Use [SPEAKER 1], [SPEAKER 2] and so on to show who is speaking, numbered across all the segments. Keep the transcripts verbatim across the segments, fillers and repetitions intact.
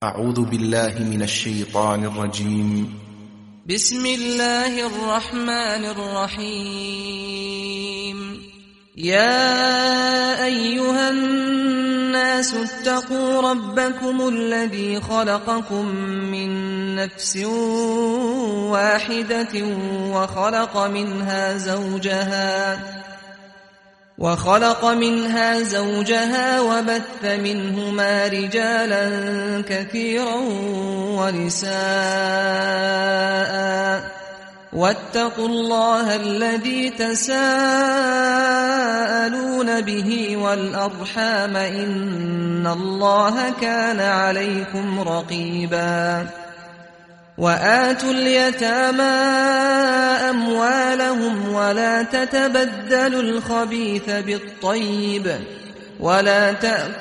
[SPEAKER 1] أعوذ بالله من الشيطان الرجيم.
[SPEAKER 2] بسم الله الرحمن الرحيم. يا أيها الناس اتقوا ربكم الذي خلقكم من نفس واحدة وخلق منها زوجها وخلق منها زوجها وبث منهما رجالا كثيرا ونساء واتقوا الله الذي تساءلون به والأرحام إن الله كان عليكم رقيبا. وآتوا اليتامى أموالهم ولا تتبدلوا الخبيث بالطيب ولا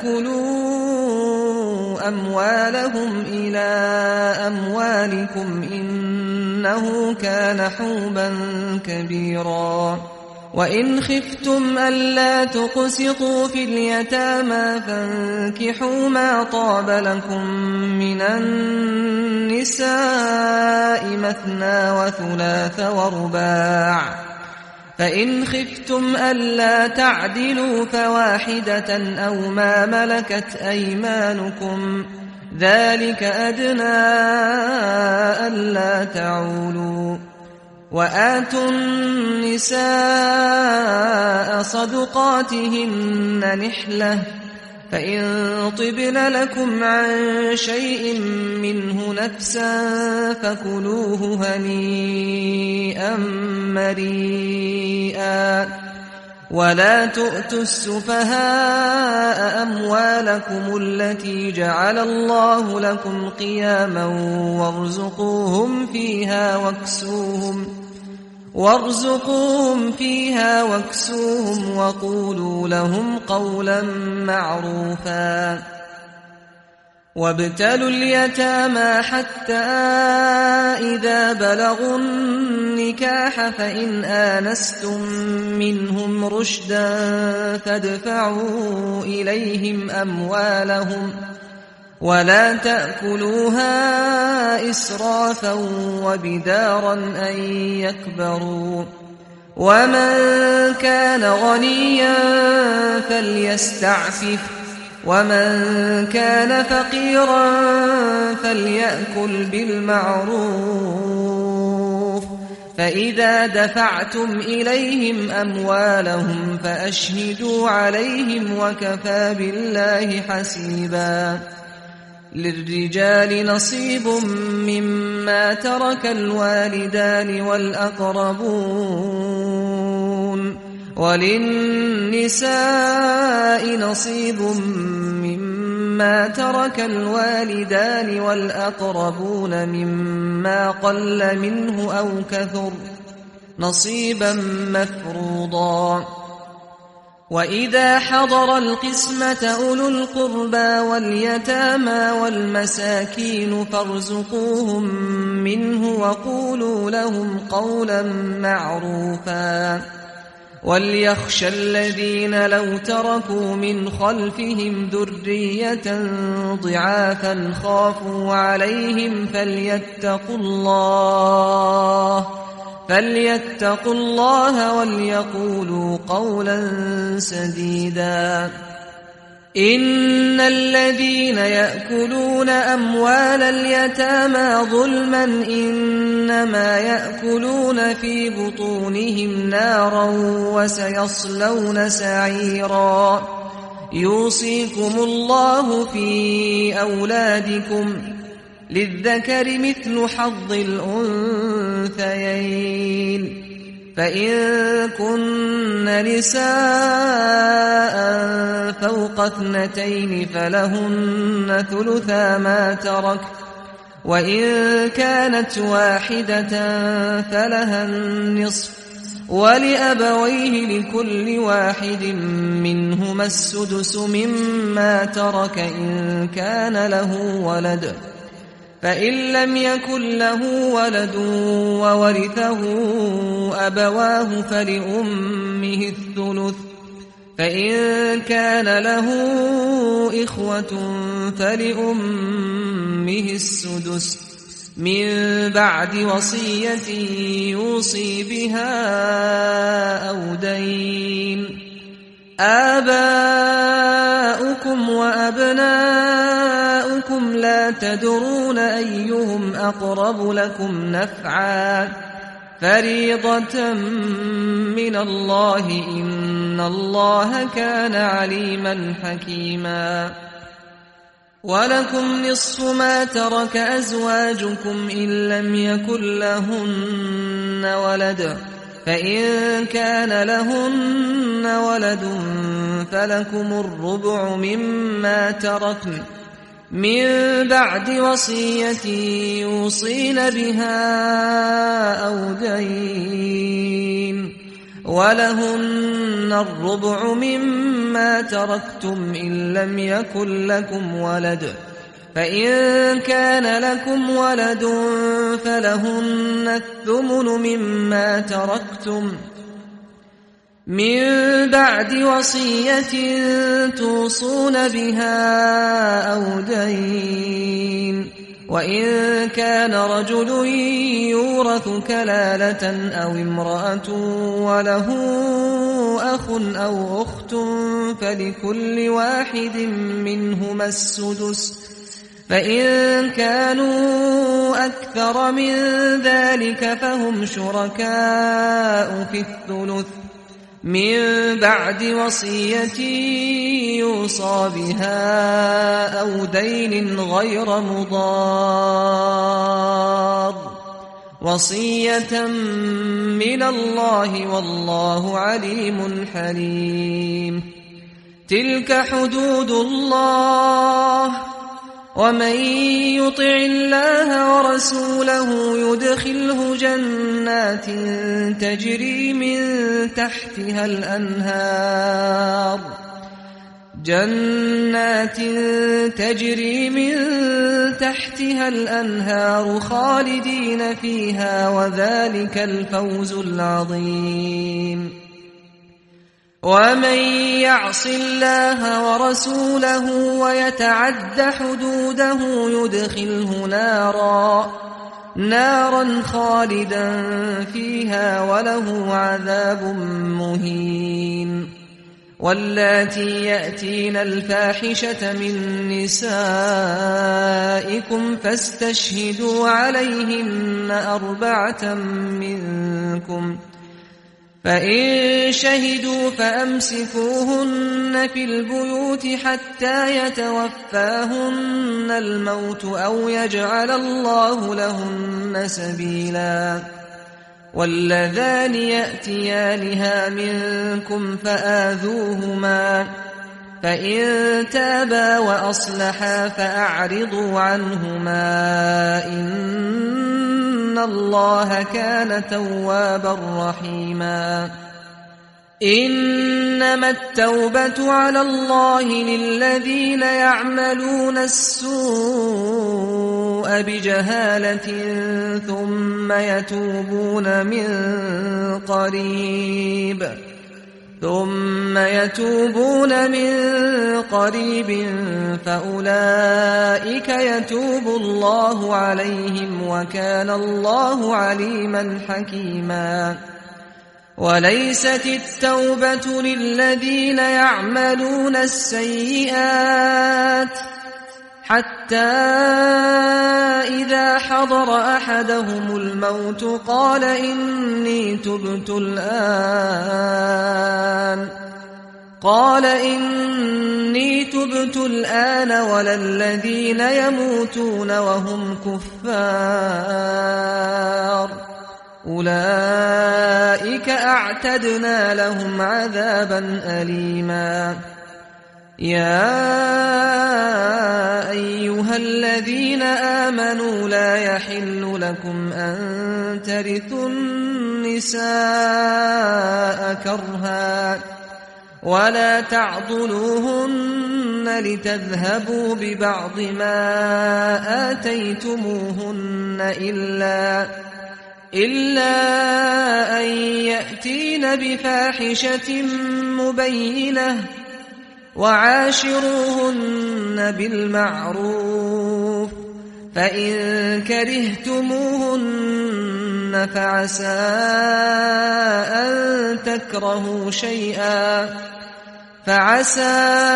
[SPEAKER 2] تأكلوا أموالهم إلى أموالكم إنه كان حوبا كبيرا. وإن خفتم ألا تقسطوا في اليتامى فانكحوا ما طاب لكم من النساء مثنى وثلاث ورباع، فإن خفتم ألا تعدلوا فواحدة أو ما ملكت أيمانكم ذلك أدنى ألا تعولوا. وآتوا النساء صدقاتهن نحلة فإن طبن لكم عن شيء منه نفسا فكلوه هنيئا مريئا. ولا تؤتوا السفهاء أموالكم التي جعل الله لكم قياما وارزقوهم فيها واكسوهم وارزقوهم فيها واكسوهم وقولوا لهم قولا معروفا. وابتلوا اليتامى حتى إذا بلغوا النكاح فإن آنستم منهم رشدا فادفعوا إليهم أموالهم ولا تأكلوها إسرافا وبدارا أن يكبروا. ومن كان غنيا فليستعفف ومن كان فقيرا فليأكل بالمعروف. فإذا دفعتم إليهم أموالهم فأشهدوا عليهم وكفى بالله حسيبا. للرجال نصيب مما ترك الوالدان والأقربون وللنساء نصيب مما ترك الوالدان والأقربون مما قل منه أو كثر نصيبا مفروضا. وإذا حضر القسمة أولو القربى واليتامى والمساكين فارزقوهم منه وقولوا لهم قولا معروفا. وليخشى الذين لو تركوا من خلفهم ذرية ضعافا خافوا عليهم فليتقوا الله فليتقوا الله وليقولوا قولا سديدا. إن الذين يأكلون أموال اليتامى ظلما إنما يأكلون في بطونهم نارا وسيصلون سعيرا. يوصيكم الله في أولادكم للذكر مثل حظ الأنثيين. فإن كن نساء فوق اثنتين فلهن ثلثا ما ترك وإن كانت واحدة فلها النصف ولأبويه لكل واحد منهما السدس مما ترك إن كان له ولد. فإن لم يكن له ولد وورثه أبواه فلأمه الثلث فإن كان له إخوة فلأمه به السدس من بعد وصية يوصي بها أو دين. آباؤكم وأبناؤكم لا تدرون أيهم أقرب لكم نفعا فريضة من الله إن الله كان عليما حكيما. ولكم نصف ما ترك أزواجكم إن لم يكن لهن ولد فإن كان لهن ولد فلكم الربع مما تركن من بعد وصية يوصين بها أو دين. ولهن الربع مما تركتم إن لم يكن لكم ولد فإن كان لكم ولد فلهن الثمن مما تركتم من بعد وصية توصون بها أو دين. وإن كان رجل يورث كلالة أو امرأة وله أخ أو أخت فلكل واحد منهما السدس فإن كانوا أكثر من ذلك فهم شركاء في الثلث من بعد وصية يوصى بها أو دين غير مضار وصية من الله والله عليم حليم. تلك حدود الله ومن يطع الله ورسوله يدخله جنات تجري من تحتها الأنهار جنات تجري من تحتها الأنهار خالدين فيها وذلك الفوز العظيم. ومن يعص الله ورسوله ويتعد حدوده يدخله نارا نارا خالدا فيها وله عذاب مهين. واللاتي يأتين الفاحشة من نسائكم فاستشهدوا عليهن أربعة منكم فإن شهدوا فأمسكوهن في البيوت حتى يتوفاهن الموت أو يجعل الله لهن سبيلا. واللذان يأتيانها منكم فآذوهما فإن تابا وأصلحا فأعرضوا عنهما إن الله كان توابا رحيما. إنما التوبة على الله للذين يعملون السوء بجهالة ثم يتوبون من قريب ثم يتوبون من قريب فأولئك يتوب الله عليهم وكان الله عليما حكيما. وليست التوبة للذين يعملون السيئات حتى إذا حضر أحدهم الموت قال إني تبت الآن قال إني تبت الآن ولا الذين يموتون وهم كفار أولئك أعتدنا لهم عذابا أليما. يا أيها الذين آمنوا لا يحل لكم أن ترثوا النساء كرها ولا تعضلوهن لتذهبوا ببعض ما آتيتموهن إلا إلا أن يأتين بفاحشة مبينة وعاشروهن بالمعروف فإن كرهتموهن فعسى أن تكرهوا شيئا فعسى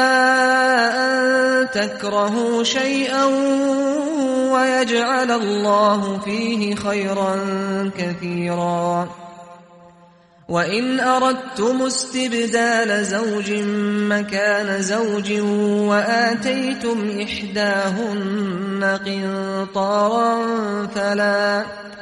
[SPEAKER 2] أن تكرهوا شيئا ويجعل الله فيه خيرا كثيرا. وإن أردتم استبدال زوج مكان زوج وآتيتم إحداهن قنطارا فلا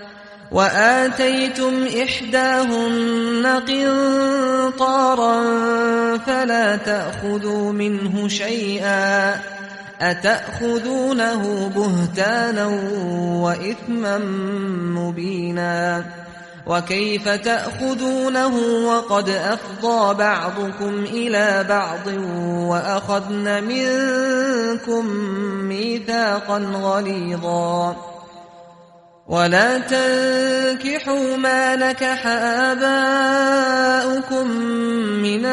[SPEAKER 2] وآتيتم إحداهن قنطارا فلا تأخذوا منه شيئا أتأخذونه بهتانا وإثما مبينا. وكيف تأخذونه وقد أفضى بعضكم إلى بعض وأخذن منكم ميثاقا غليظا. ولا تنكحوا ما نكح آباؤكم من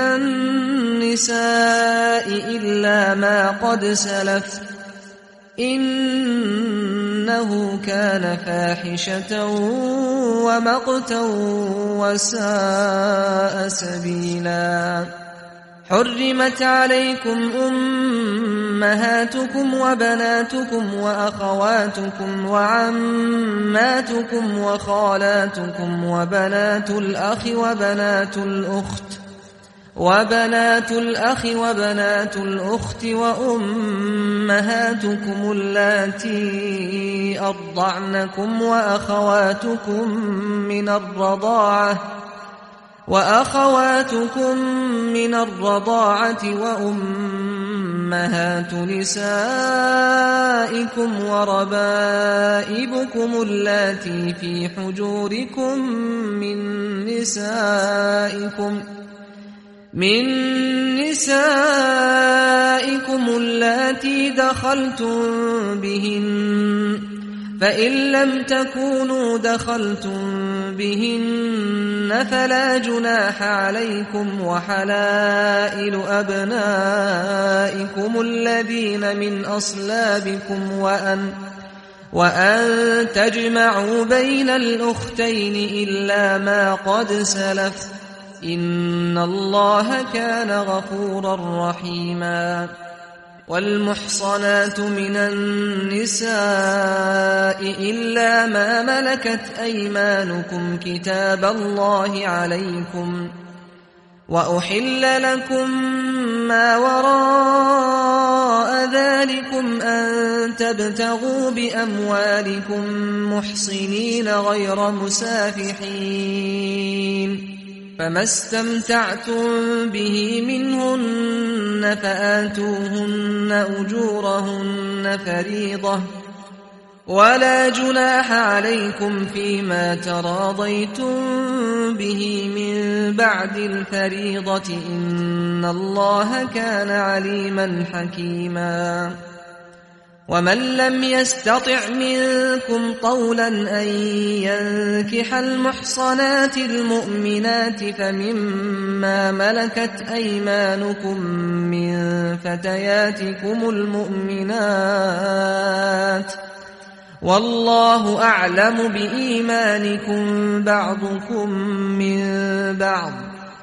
[SPEAKER 2] النساء إلا ما قد سلف إنه كان فاحشة ومقتا وساء سبيلا. حرمت عليكم أمهاتكم وبناتكم وأخواتكم وعماتكم وخالاتكم وبنات الأخ وبنات الأخت وبنات الأخ وبنات الأخت وأمهاتكم اللاتي أرضعنكم وأخواتكم من الرضاعة وأخواتكم من الرضاعة وأمهات نسائكم وربائبكم اللاتي في حجوركم من نسائكم من نسائكم اللاتي دخلتم بهن فإن لم تكونوا دخلتم بهن فلا جناح عليكم وحلائل أبنائكم الذين من أصلابكم وأن وأن تجمعوا بين الأختين إلا ما قد سلف إن الله كان غفورا رحيما. والمحصنات من النساء إلا ما ملكت أيمانكم كتاب الله عليكم وأحل لكم ما وراء ذلكم أن تبتغوا بأموالكم محصنين غير مسافحين فما استمتعتم به منهن فآتوهن أجورهن فريضة ولا جناح عليكم فيما تراضيتم به من بعد الفريضة إن الله كان عليما حكيما. ومن لم يستطع منكم طولا أن ينكح المحصنات المؤمنات فمما ملكت أيمانكم من فتياتكم المؤمنات والله أعلم بإيمانكم بعضكم من بعض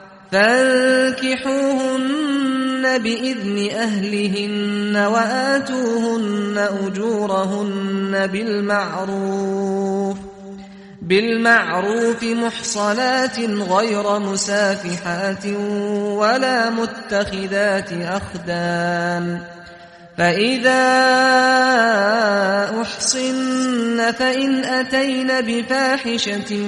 [SPEAKER 2] فانكحوهن بإذن أهلهن وآتوهن أجورهن بالمعروف بالمعروف محصنات غير مسافحات ولا متخذات أخدان فإذا أحصن فإن أتين بفاحشة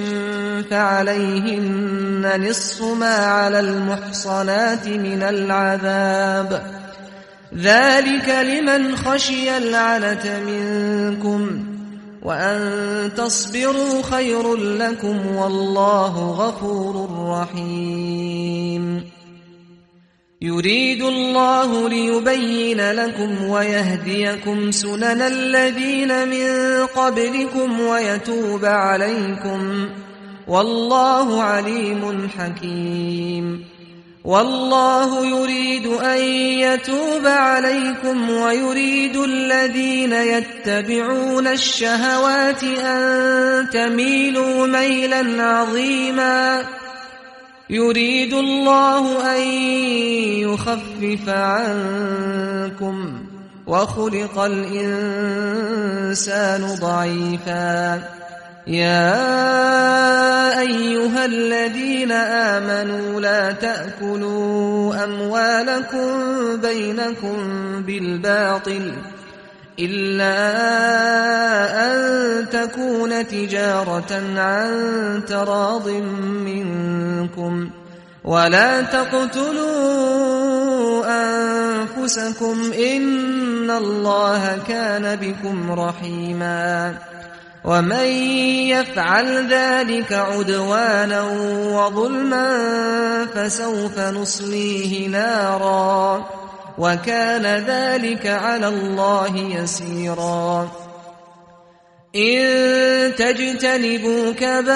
[SPEAKER 2] فعليهن نصف ما على المحصنات من العذاب ذلك لمن خشي العنة منكم وأن تصبروا خير لكم والله غفور رحيم. يريد الله ليبين لكم ويهديكم سنن الذين من قبلكم ويتوب عليكم والله عليم حكيم. والله يريد أن يتوب عليكم ويريد الذين يتبعون الشهوات أن تميلوا ميلا عظيما يريد الله أن يخفف عنكم وخلق الإنسان ضعيفا يا أيها الذين آمنوا لا تأكلوا أموالكم بينكم بالباطل إلا أن تكون تجارة عن تراض منكم ولا تقتلوا أنفسكم إن الله كان بكم رحيما ومن يفعل ذلك عدوانا وظلما فسوف نصليه نارا وكان ذلك على الله يسيرا إن تجتنبوا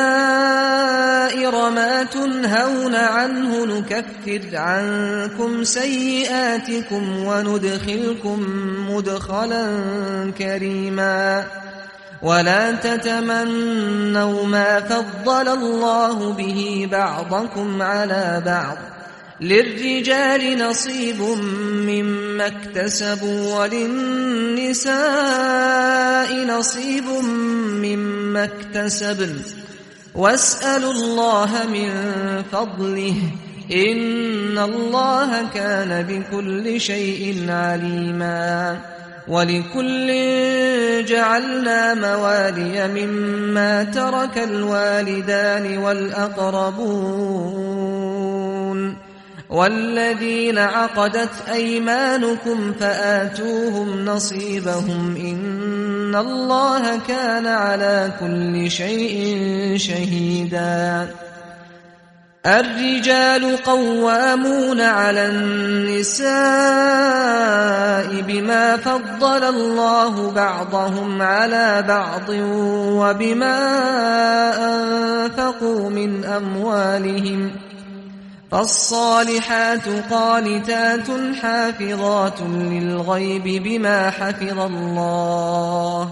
[SPEAKER 2] كبائر ما تنهون عنه نكفر عنكم سيئاتكم وندخلكم مدخلا كريما ولا تتمنوا ما فضل الله به بعضكم على بعض للرجال نصيب مما اكتسبوا وللنساء نصيب مما اكتسبن واسألوا الله من فضله إن الله كان بكل شيء عليما ولكل جعلنا موالي مما ترك الوالدان والأقربون والذين عقدت أيمانكم فآتوهم نصيبهم إن الله كان على كل شيء شهيدا الرجال قوامون على النساء بما فضل الله بعضهم على بعض وبما أنفقوا من أموالهم فالصالحات قانتات حافظات للغيب بما حفظ الله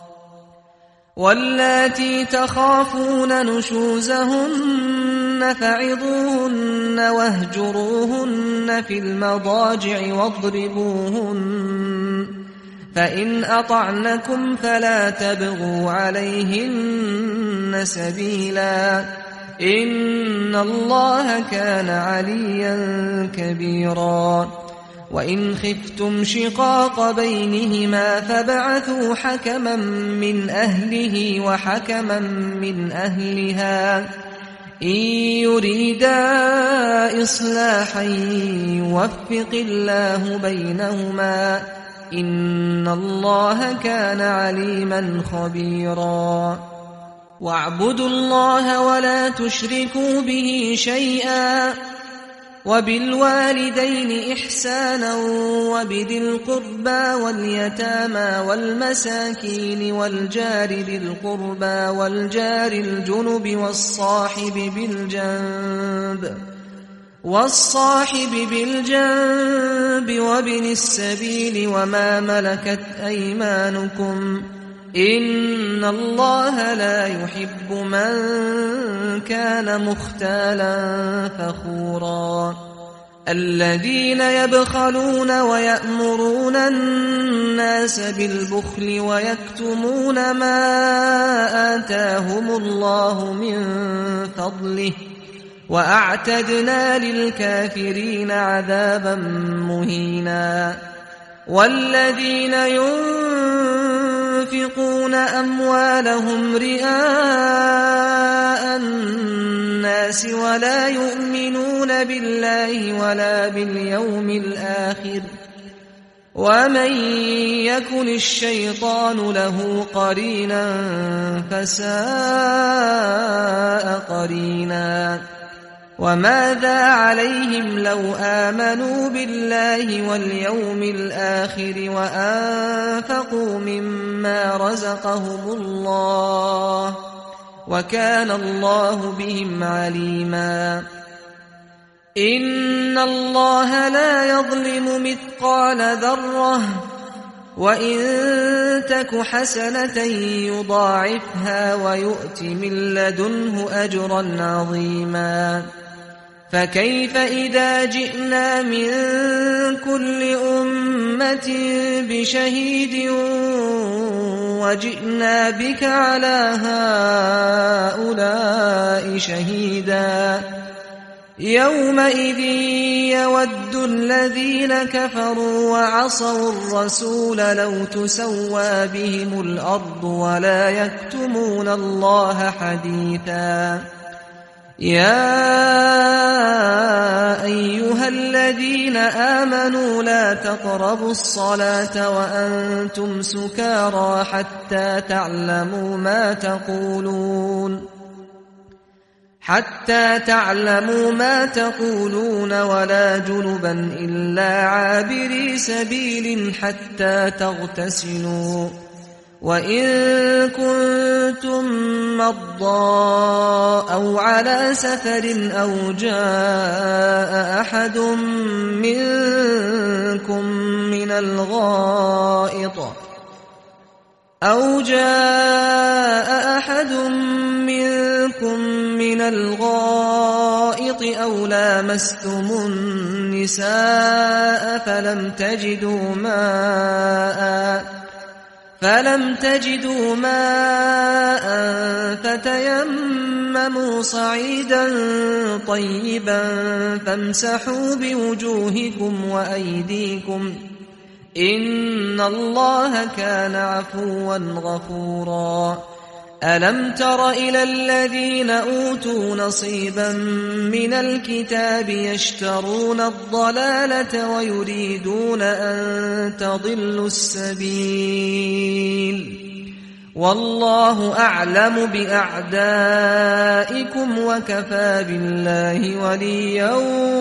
[SPEAKER 2] واللاتي تخافون نشوزهن فعظوهن واهجروهن في المضاجع واضربوهن فإن أطعنكم فلا تبغوا عليهن سبيلا إن الله كان عليا كبيرا وإن خفتم شقاق بينهما فبعثوا حكما من أهله وحكما من أهلها إن يريدا إصلاحا يوفق الله بينهما إن الله كان عليما خبيرا واعبدوا الله ولا تشركوا به شيئا وبالوالدين إحسانا وبذي القربى واليتامى والمساكين والجار ذي القربى والجار الجنب والصاحب بالجنب والصاحب بالجنب وابن السبيل وما ملكت أيمانكم إن الله لا يحب من كان مختالا فخورا الذين يبخلون ويأمرون الناس بالبخل ويكتمون ما آتاهم الله من فضله وأعتدنا للكافرين عذابا مهينا والذين ينفقون أموالهم رئاء الناس ولا يؤمنون بالله ولا باليوم الآخر ومن يكن الشيطان له قرينا فساء قرينا وماذا عليهم لو آمنوا بالله واليوم الآخر وأنفقوا مما رزقهم الله وكان الله بهم عليما إن الله لا يظلم مثقال ذرة وإن تك حسنة يضاعفها ويؤت من لدنه أجرا عظيما فكيف إذا جئنا من كل أمة بشهيد وجئنا بك على هؤلاء شهيدا يومئذ يود الذين كفروا وعصوا الرسول لو تسوى بهم الأرض ولا يكتمون الله حديثا يا أيها الذين آمنوا لا تقربوا الصلاة وأنتم سكارى حتى تعلموا ما تقولون حتى تعلموا ما تقولون ولا جنبا إلا عابري سبيل حتى تغتسلوا وإن كنتم مرضى أو على سفر أو جاء أحد منكم من الغائط أو جاء أحد منكم من الغائط أو لامستم النساء فلم تجدوا ماء فلم تجدوا ماء فتيمموا صعيدا طيبا فامسحوا بوجوهكم وأيديكم إن الله كان عفوا غفورا ألم تر إلى الذين أوتوا نصيبا من الكتاب يشترون الضلالة ويريدون أن تضلوا السبيل والله أعلم بأعدائكم وكفى بالله وليا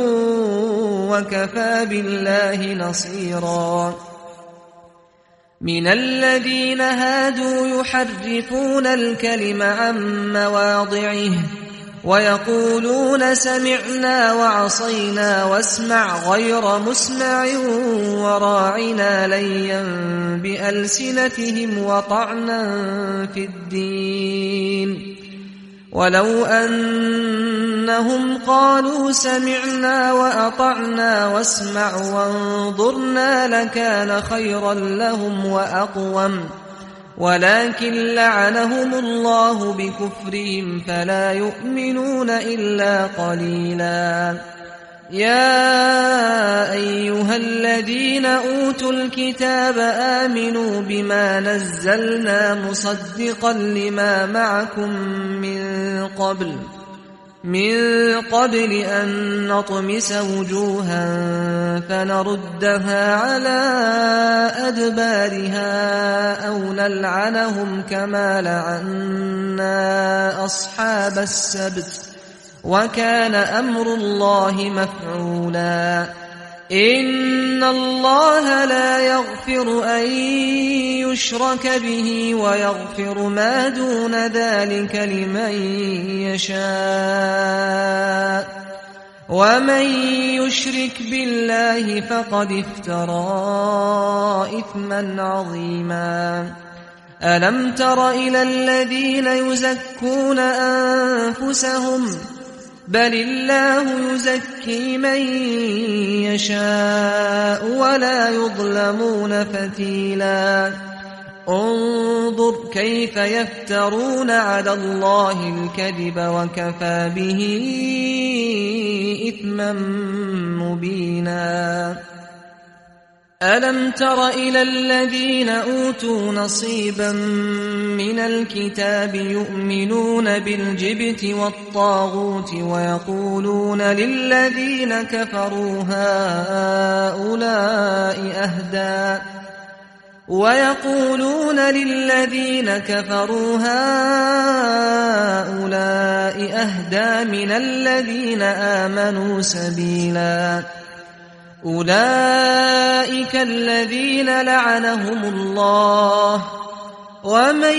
[SPEAKER 2] وكفى بالله نصيرا من الذين هادوا يحرفون الكلم عن مواضعه ويقولون سمعنا وعصينا واسمع غير مسمع وراعنا ليا بألسنتهم وطعنا في الدين ولو أنهم قالوا سمعنا وأطعنا واسمع وانظرنا لكان خيرا لهم وأقوم ولكن لعنهم الله بكفرهم فلا يؤمنون إلا قليلا يا أيها الذين أوتوا الكتاب آمنوا بما نزلنا مصدقا لما معكم من قبل من قبل أن نطمس وجوها فنردها على أدبارها أو نلعنهم كما لعنا أصحاب السبت وكان أمر الله مفعولا إن الله لا يغفر أن يشرك به ويغفر ما دون ذلك لمن يشاء ومن يشرك بالله فقد افترى إثما عظيما ألم تر إلى الذين يزكون أنفسهم بل الله يزكي من يشاء ولا يظلمون فتيلا انظر كيف يفترون على الله الكذب وكفى به إثما مبينا ألم تر إلى الذين أوتوا نصيبا من الكتاب يؤمنون بالجبت والطاغوت ويقولون للذين كفروا هؤلاء أهدى ويقولون للذين كفروا هؤلاء أهدى من الذين آمنوا سبيلا أولئك الذين لعنهم الله ومن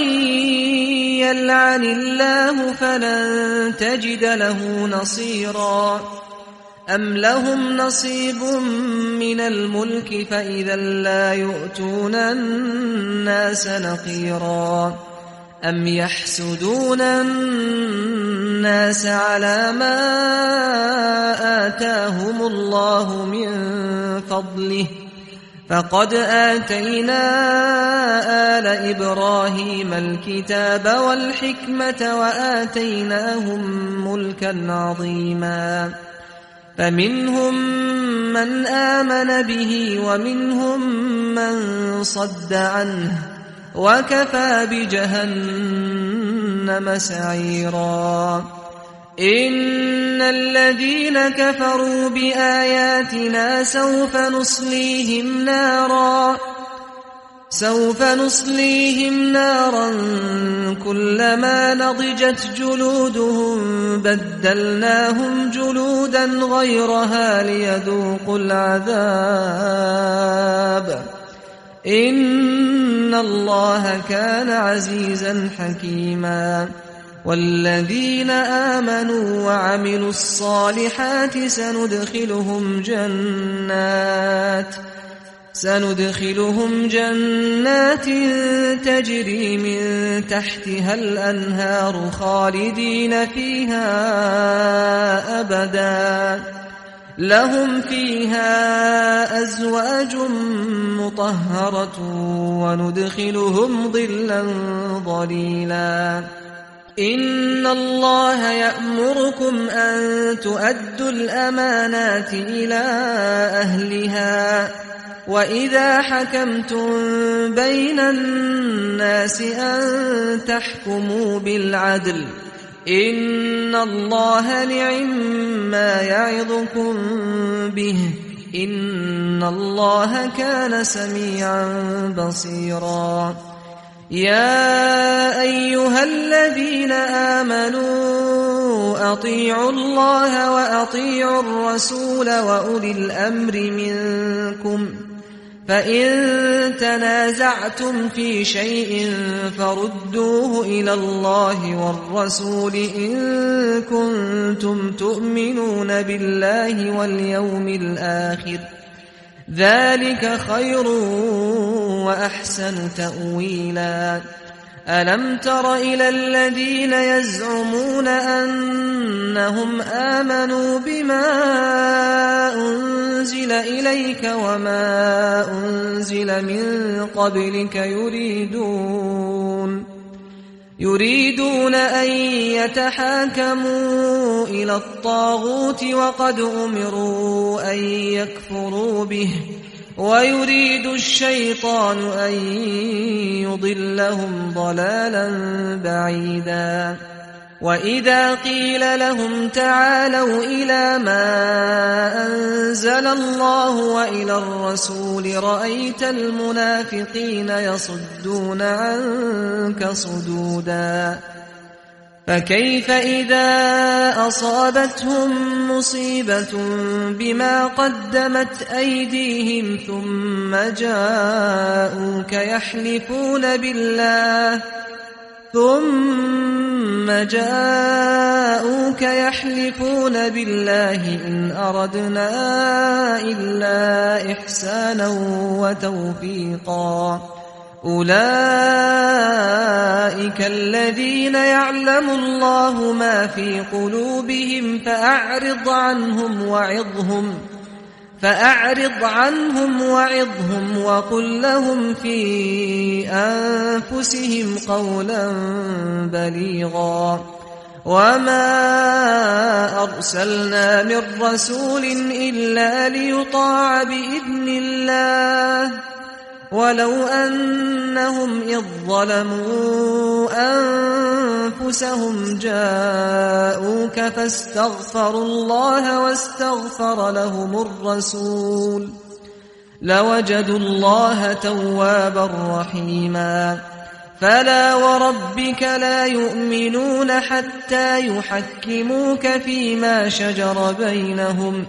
[SPEAKER 2] يلعن الله فلن تجد له نصيرا أم لهم نصيب من الملك فإذا لا يؤتون الناس نقيرا أم يحسدون الناس على ما آتاهم الله من فضله فقد آتينا آل إبراهيم الكتاب والحكمة وآتيناهم ملكا عظيما فمنهم من آمن به ومنهم من صد عنه وكفى بجهنم سعيرا إن الذين كفروا بآياتنا سوف نصليهم نارا سوف نصليهم نارا كلما نضجت جلودهم بدلناهم جلودا غيرها ليذوقوا العذاب إن الله كان عزيزا حكيما والذين آمنوا وعملوا الصالحات سندخلهم جنات سندخلهم جنات تجري من تحتها الأنهار خالدين فيها أبدا لهم فيها أزواج مطهرة وندخلهم ظلا ظليلا إن الله يأمركم أن تؤدوا الأمانات إلى أهلها وإذا حكمتم بين الناس أن تحكموا بالعدل إن الله نعما يعظكم به إن الله كان سميعا بصيرا يا أيها الذين آمنوا أطيعوا الله وأطيعوا الرسول وأولي الأمر منكم فإن تنازعتم في شيء فردوه إلى الله والرسول إن كنتم تؤمنون بالله واليوم الآخر ذلك خير وأحسن تأويلا ألم تر إلى الذين يزعمون أنهم آمنوا بما أنزل إليك وما أنزل من قبلك يريدون يريدون أن يتحاكموا إلى الطاغوت وقد أمروا أن يكفروا به ويريد الشيطان أن يضلهم ضلالا بعيدا وإذا قيل لهم تعالوا إلى ما أنزل الله وإلى الرسول رأيت المنافقين يصدون عنك صدودا فكيف إذا أصابتهم مصيبة بما قدمت أيديهم ثم جاءوك يحلفون بالله ثم جاءوك يحلفون بالله إن أردنا إلا إحسانا وتوفيقا أولئك الذين يعلم الله ما في قلوبهم فأعرض عنهم وعظهم فأعرض عنهم وعظهم وقل لهم في أنفسهم قولا بليغا وما أرسلنا من رسول إلا ليطاع بإذن الله ولو أنهم إذ ظلموا أنفسهم جاءوك فاستغفروا الله واستغفر لهم الرسول لوجدوا الله توابا رحيما فلا وربك لا يؤمنون حتى يحكموك فيما شجر بينهم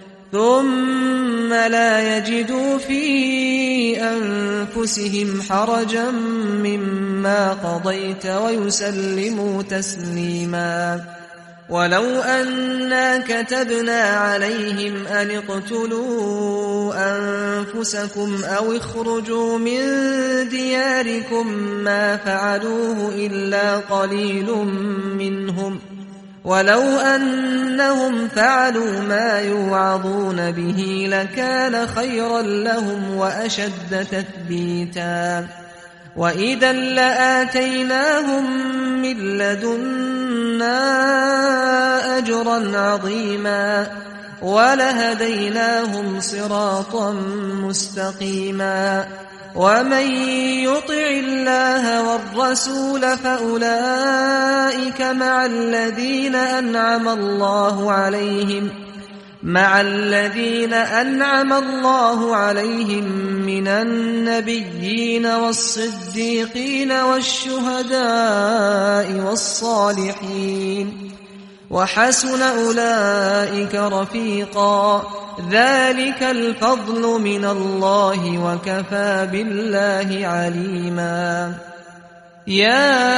[SPEAKER 2] ثم لا يجدوا في أنفسهم حرجا مما قضيت ويسلموا تسليما ولو أنا كتبنا عليهم أن اقتلوا أنفسكم أو اخرجوا من دياركم ما فعلوه إلا قليل منهم ولو أنهم فعلوا ما يوعظون به لكان خيرا لهم وأشد تثبيتا وإذا لآتيناهم من لدنا أجرا عظيما ولهديناهم صراطا مستقيما ومن يطع الله والرسول فأولئك مع الذين أنعم الله عليهم مع الذين أنعم الله عليهم من النبيين والصديقين والشهداء والصالحين وحسن أولئك رفيقا ذلك الفضل من الله وكفى بالله عليما يا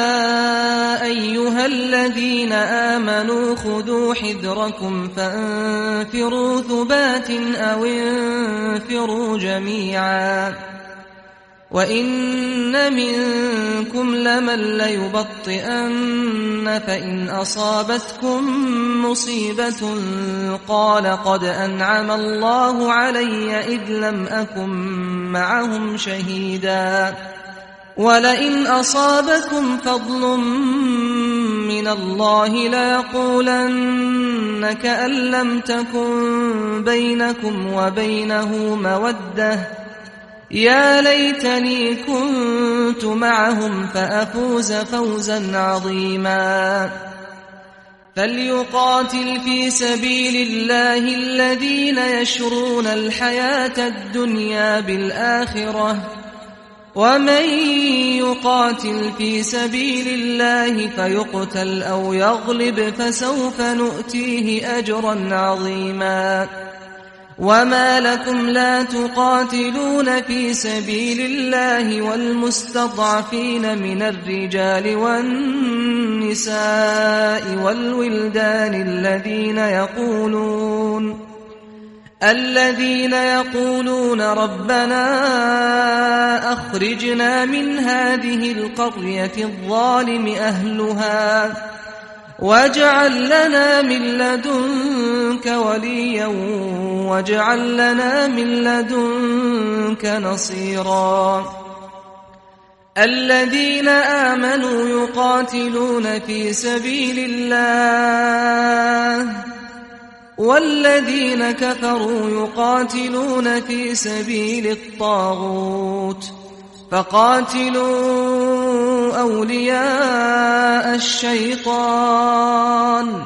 [SPEAKER 2] أيها الذين آمنوا خذوا حذركم فانفروا ثبات أو انفروا جميعا وإن منكم لمن ليبطئن فإن أصابتكم مصيبة قال قد أنعم الله علي إذ لم أكن معهم شهيدا ولئن أصابكم فضل من الله ليقولن كأن لم تكن بينكم وبينه مودة يا ليتني كنت معهم فأفوز فوزا عظيما فليقاتل في سبيل الله الذين يشرون الحياة الدنيا بالآخرة ومن يقاتل في سبيل الله فيقتل أو يغلب فسوف نؤتيه أجرا عظيما وما لكم لا تقاتلون في سبيل الله والمستضعفين من الرجال والنساء والولدان الذين يقولون الذين يقولون ربنا أخرجنا من هذه القرية الظالم أهلها واجعل لنا من لدنك وليا واجعل لنا من لدنك نصيرا الذين آمنوا يقاتلون في سبيل الله والذين كفروا يقاتلون في سبيل الطاغوت فقاتلوا أولياء الشيطان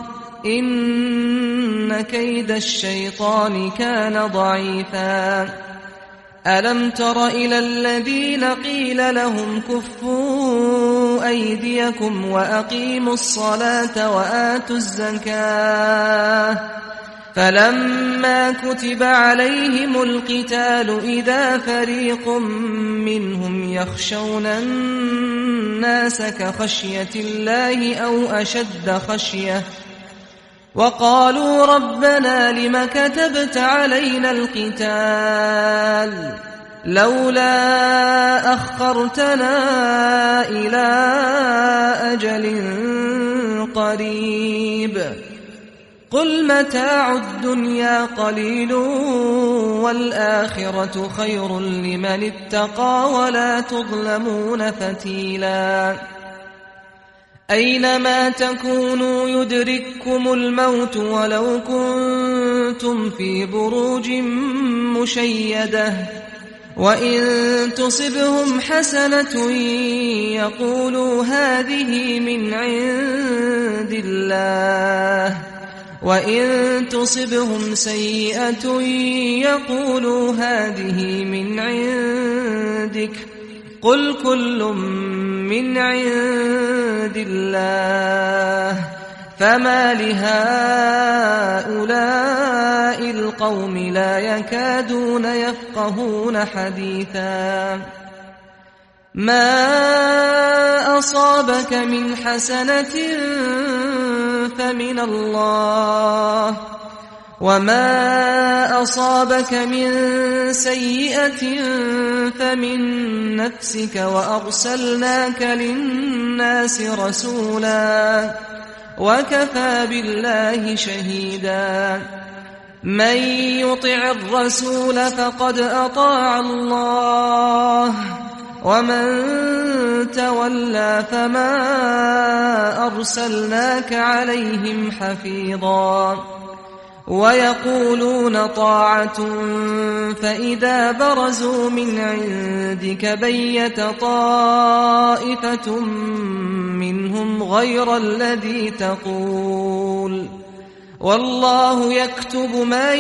[SPEAKER 2] إن كيد الشيطان كان ضعيفا ألم تر إلى الذين قيل لهم كفوا أيديكم وأقيموا الصلاة وآتوا الزكاة فلما كتب عليهم القتال إذا فريق منهم يخشون الناس كخشية الله أو أشد خشية وقالوا ربنا لم كتبت علينا القتال لولا أخرتنا إلى أجل قريب قل متاع الدنيا قليل والآخرة خير لمن اتقى ولا تظلمون فتيلا أينما تكونوا يدرككم الموت ولو كنتم في بروج مشيدة وإن تصبهم حسنة يقولوا هذه من عند الله وإن تصبهم سيئة يقولوا هذه من عندك قل كل من عند الله فما لهؤلاء القوم لا يكادون يفقهون حديثا ما أصابك من حسنة فمن الله وما أصابك من سيئة فمن نفسك وأرسلناك للناس رسولا وكفى بالله شهيدا من يطع الرسول فقد أطاع الله ومن تولى فما أرسلناك عليهم حفيظا ويقولون طاعة فإذا برزوا من عندك بيت طائفة منهم غير الذي تقول والله يكتب ما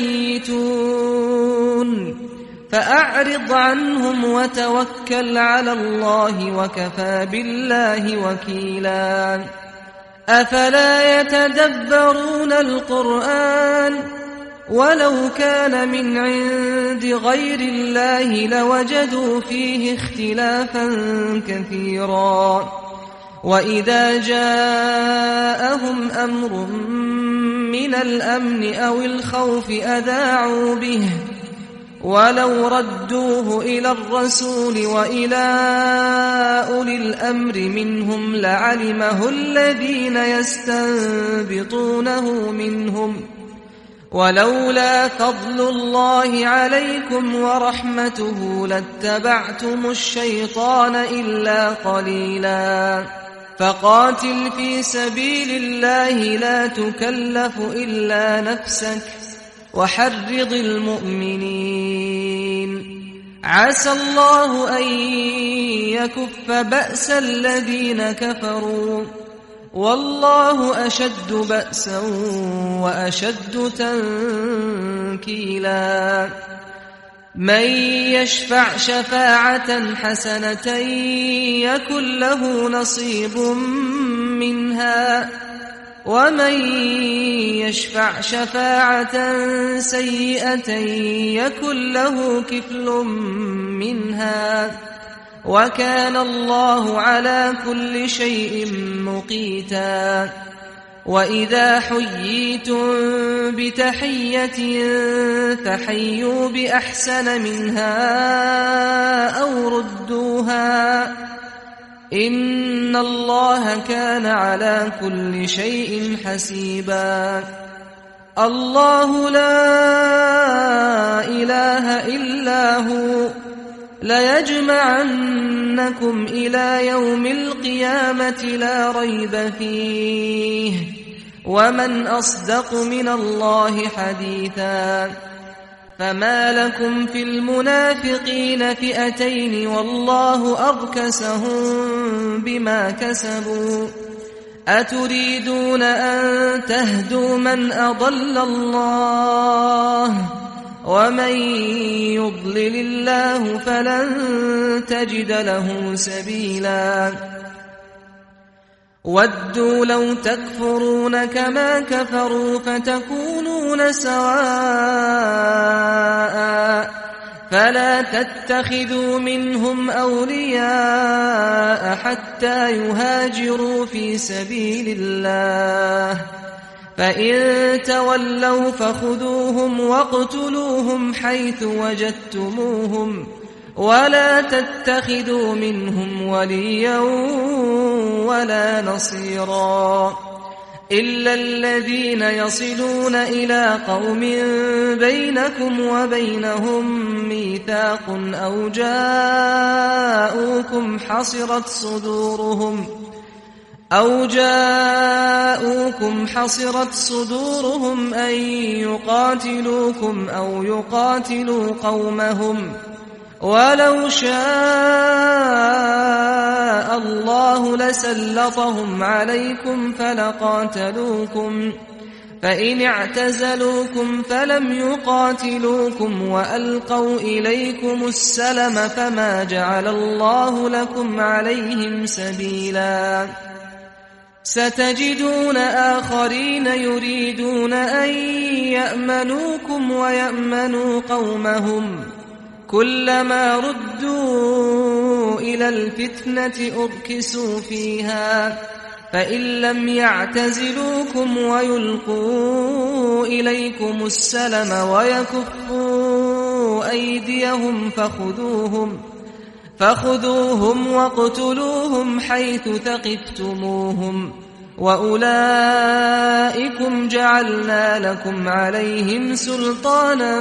[SPEAKER 2] يبيتون فأعرض عنهم وتوكل على الله وكفى بالله وكيلا أفلا يتدبرون القرآن ولو كان من عند غير الله لوجدوا فيه اختلافا كثيرا وإذا جاءهم أمر من الأمن أو الخوف أذاعوا به ولو ردوه إلى الرسول وإلى أولي الأمر منهم لعلمه الذين يستنبطونه منهم ولولا فضل الله عليكم ورحمته لاتبعتم الشيطان إلا قليلا فقاتل في سبيل الله لا تكلف إلا نفسك وحرض المؤمنين عسى الله أن يكف بأس الذين كفروا والله أشد بأسا وأشد تنكيلا من يشفع شفاعة حسنة يكن له نصيب منها ومن يشفع شفاعة سيئة يكن له كفل منها وكان الله على كل شيء مقيتا وإذا حييتم بتحية فحيوا بأحسن منها أو ردوها إن الله كان على كل شيء حسيبا الله لا إله إلا هو ليجمعنكم إلى يوم القيامة لا ريب فيه ومن أصدق من الله حديثا فما لكم في المنافقين فئتين والله أركسهم بما كسبوا أتريدون أن تهدوا من أضل الله ومن يضلل الله فلن تجد له سبيلا ودوا لو تكفرون كما كفروا فتكونون سواء فلا تتخذوا منهم أولياء حتى يهاجروا في سبيل الله فإن تولوا فخذوهم واقتلوهم حيث وجدتموهم ولا تتخذوا منهم وليا ولا نصيرا إلا الذين يصلون إلى قوم بينكم وبينهم ميثاق أو جاءوكم حصرت صدورهم أو جاءوكم حصرت صدورهم أن يقاتلوكم أو يقاتلوا قومهم ولو شاء الله لسلطهم عليكم فلقاتلوكم فإن اعتزلوكم فلم يقاتلوكم وألقوا إليكم السلم فما جعل الله لكم عليهم سبيلا ستجدون آخرين يريدون أن يأمنوكم ويأمنوا قومهم كلما ردوا إلى الفتنة أركسوا فيها فإن لم يعتزلوكم ويلقوا إليكم السلم ويكفوا أيديهم فخذوهم فخذوهم واقتلوهم حيث ثقفتموهم وأولئكم جعلنا لكم عليهم سلطانا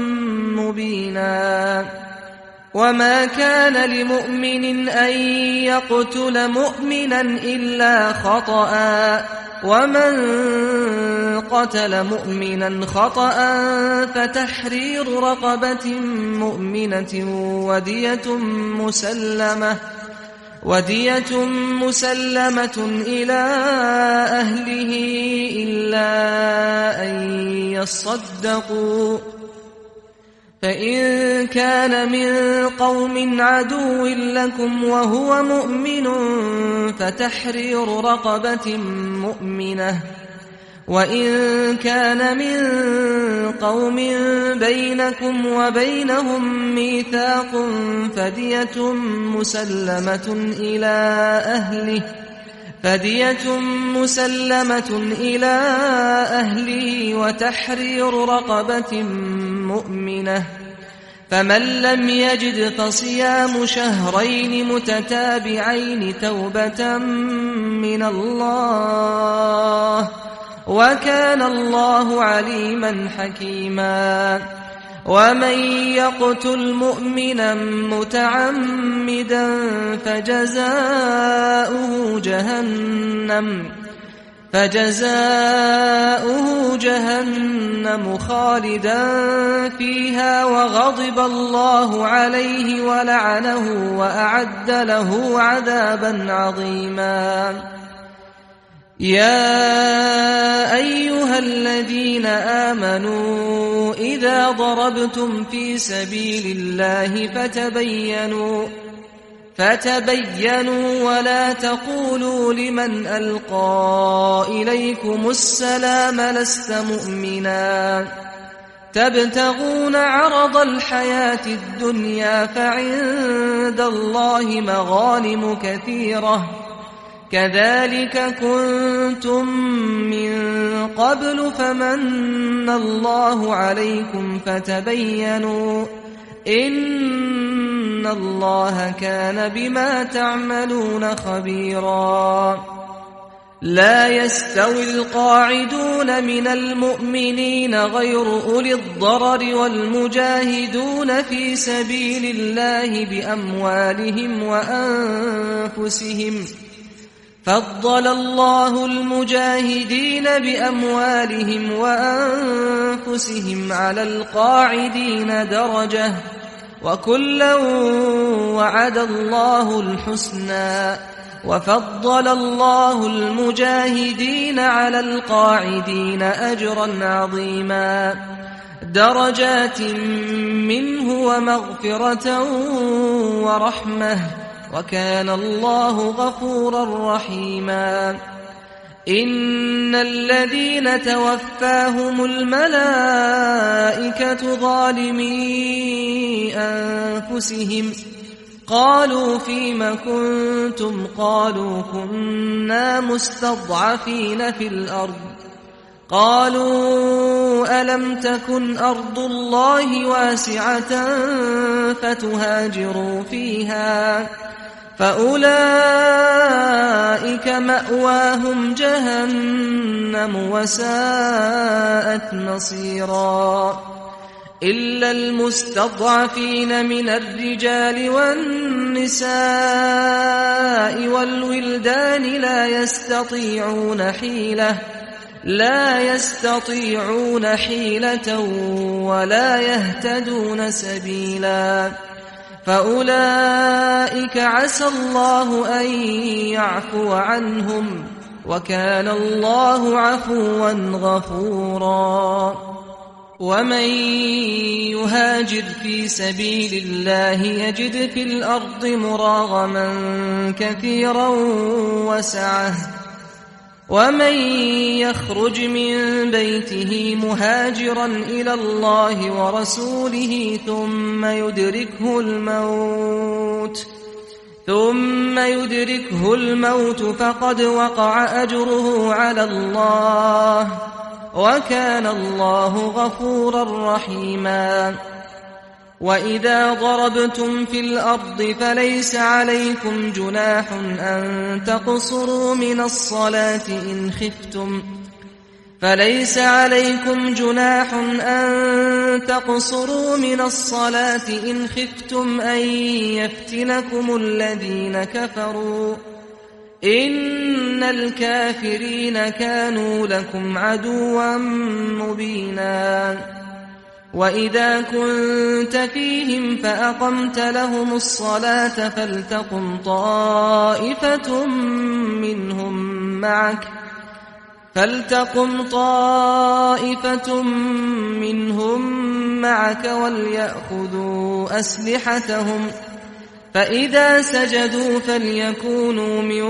[SPEAKER 2] مبينا وما كان لمؤمن أن يقتل مؤمنا إلا خطأ ومن قتل مؤمنا خطأ فتحرير رقبة مؤمنة ودية مسلمة ودية مسلمة إلى أهله إلا أن يصدقوا فإن كان من قوم عدو لكم وهو مؤمن فتحرير رقبة مؤمنة وإن كان من قوم بينكم وبينهم ميثاق فدية مسلمة إلى أهله فدية مسلمة إلى أهله وتحرير رقبة مؤمنة فمن لم يجد فصيام شهرين متتابعين توبة من الله وكان الله عليما حكيما ومن يقتل مؤمنا متعمدا فجزاؤه جهنم فجزاؤه جهنم خالدا فيها وغضب الله عليه ولعنه وأعد له عذابا عظيما يا أيها الذين آمنوا إذا ضربتم في سبيل الله فتبينوا فتبينوا ولا تقولوا لمن ألقى إليكم السلام لست مؤمنا تبتغون عرض الحياة الدنيا فعند الله مغانم كثيرة كذلك كنتم من قبل فمن الله عليكم فتبينوا إن الله كان بما تعملون خبيرا لا يستوي القاعدون من المؤمنين غير أولي الضرر والمجاهدون في سبيل الله بأموالهم وأنفسهم فضل الله المجاهدين بأموالهم وأنفسهم على القاعدين درجة وكلا وعد الله الحسنى وفضل الله المجاهدين على القاعدين أجرا عظيما درجات منه ومغفرة ورحمة وكان الله غفورا رحيما إن الذين توفاهم الملائكة ظالمي أنفسهم قالوا فيم كنتم قالوا كنا مستضعفين في الأرض قالوا ألم تكن أرض الله واسعة فتهاجروا فيها فأولئك مأواهم جهنم وساءت مصيرا إلا المستضعفين من الرجال والنساء والولدان لا يستطيعون حيلة لا يستطيعون حيلة ولا يهتدون سبيلا فأولئك عسى الله أن يعفو عنهم وكان الله عفوا غفورا ومن يهاجر في سبيل الله يجد في الأرض مراغما كثيرا وسعة ومن يخرج من بيته مهاجرا إلى الله ورسوله ثم يدركه الموت ثم يدركه الموت فقد وقع أجره على الله وكان الله غفورا رحيما وإذا ضربتم في الأرض فليس عليكم جناح أن تقصروا من الصلاة إن خفتم فليس عليكم جناح أن تقصروا من الصلاة إن خفتم أن يفتنكم الذين كفروا إن الكافرين كانوا لكم عدوا مبينا وإذا كنت فيهم فأقمت لهم الصلاة فلتقم طائفة منهم معك فلتقم طائفة منهم معك وليأخذوا أسلحتهم فإذا سجدوا فليكونوا من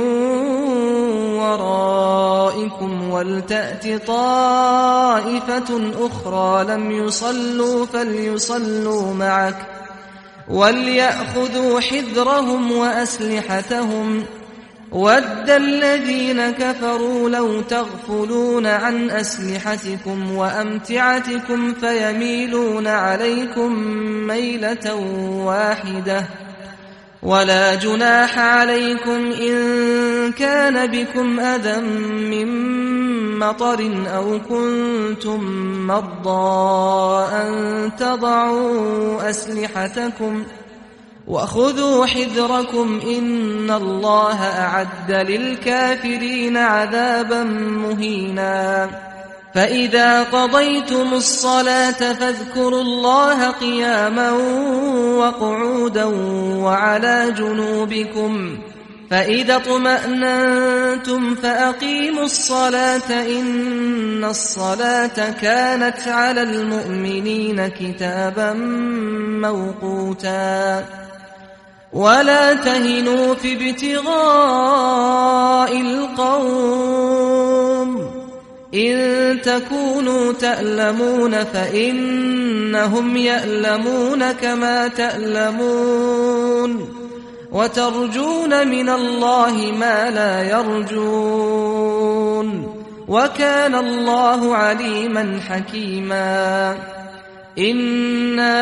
[SPEAKER 2] ورائكم ولتأت طائفة أخرى لم يصلوا فليصلوا معك وليأخذوا حذرهم وأسلحتهم وَدَّ الَّذِينَ كَفَرُوا لَوْ تَغْفُلُونَ عَنْ أَسْلِحَتِكُمْ وَأَمْتِعَتِكُمْ فَيَمِيلُونَ عَلَيْكُمْ مَيْلَةً وَاحِدَةً وَلَا جُنَاحَ عَلَيْكُمْ إِن كَانَ بِكُمْ أَذًى مِّن مَّطَرٍ أَوْ كُنتُم مَّرْضَىٰ أَن تَضَعُوا أَسْلِحَتَكُمْ وَخُذُوا حِذْرَكُمْ إِنَّ اللَّهَ أَعَدَّ لِلْكَافِرِينَ عَذَابًا مُهِينًا فَإِذَا قَضَيْتُمُ الصَّلَاةَ فاذكروا اللَّهَ قِيَامًا وَقُعُودًا وَعَلَى جُنُوبِكُمْ فَإِذَا اطْمَأْنَنتُمْ فَأَقِيمُوا الصَّلَاةَ إِنَّ الصَّلَاةَ كَانَتْ عَلَى الْمُؤْمِنِينَ كِتَابًا مَّوْقُوتًا وَلَا تَهِنُوا فِي ابْتِغَاءِ الْقَوْمِ إِن تَكُونُوا تَأْلَمُونَ فَإِنَّهُمْ يَأْلَمُونَ كَمَا تَأْلَمُونَ وَتَرْجُونَ مِنَ اللَّهِ مَا لَا يَرْجُونَ وَكَانَ اللَّهُ عَلِيمًا حَكِيمًا إِنَّا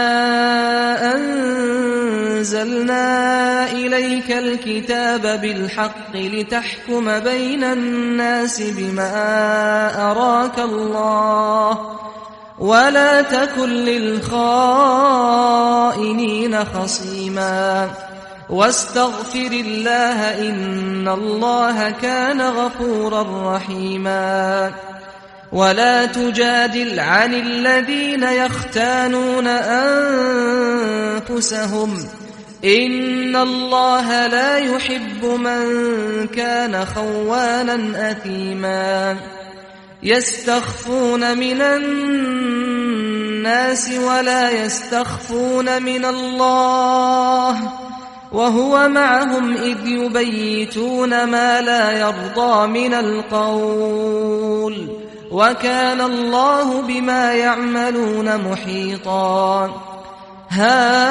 [SPEAKER 2] أَنزَلْنَا إِلَيْكَ الْكِتَابَ بِالْحَقِّ لِتَحْكُمَ بَيْنَ النَّاسِ بِمَا أَرَاكَ اللَّهُ وَلَا تَكُن لِّلْخَائِنِينَ خَصِيمًا وَاسْتَغْفِرِ اللَّهَ إِنَّ اللَّهَ كَانَ غَفُورًا رَّحِيمًا وَلَا تُجَادِلْ عَنِ الَّذِينَ يَخْتَانُونَ أَنفُسَهُمْ إِنَّ اللَّهَ لَا يُحِبُّ مَن كَانَ خَوَّانًا أَثِيمًا يَسْتَخْفُونَ مِنَ النَّاسِ وَلَا يَسْتَخْفُونَ مِنَ اللَّهِ وَهُوَ مَعَهُمْ إِذْ يُبَيِّتُونَ مَا لَا يَرْضَىٰ مِنَ الْقَوْلِ وَكَانَ اللَّهُ بِمَا يَعْمَلُونَ مُحِيطًا هَا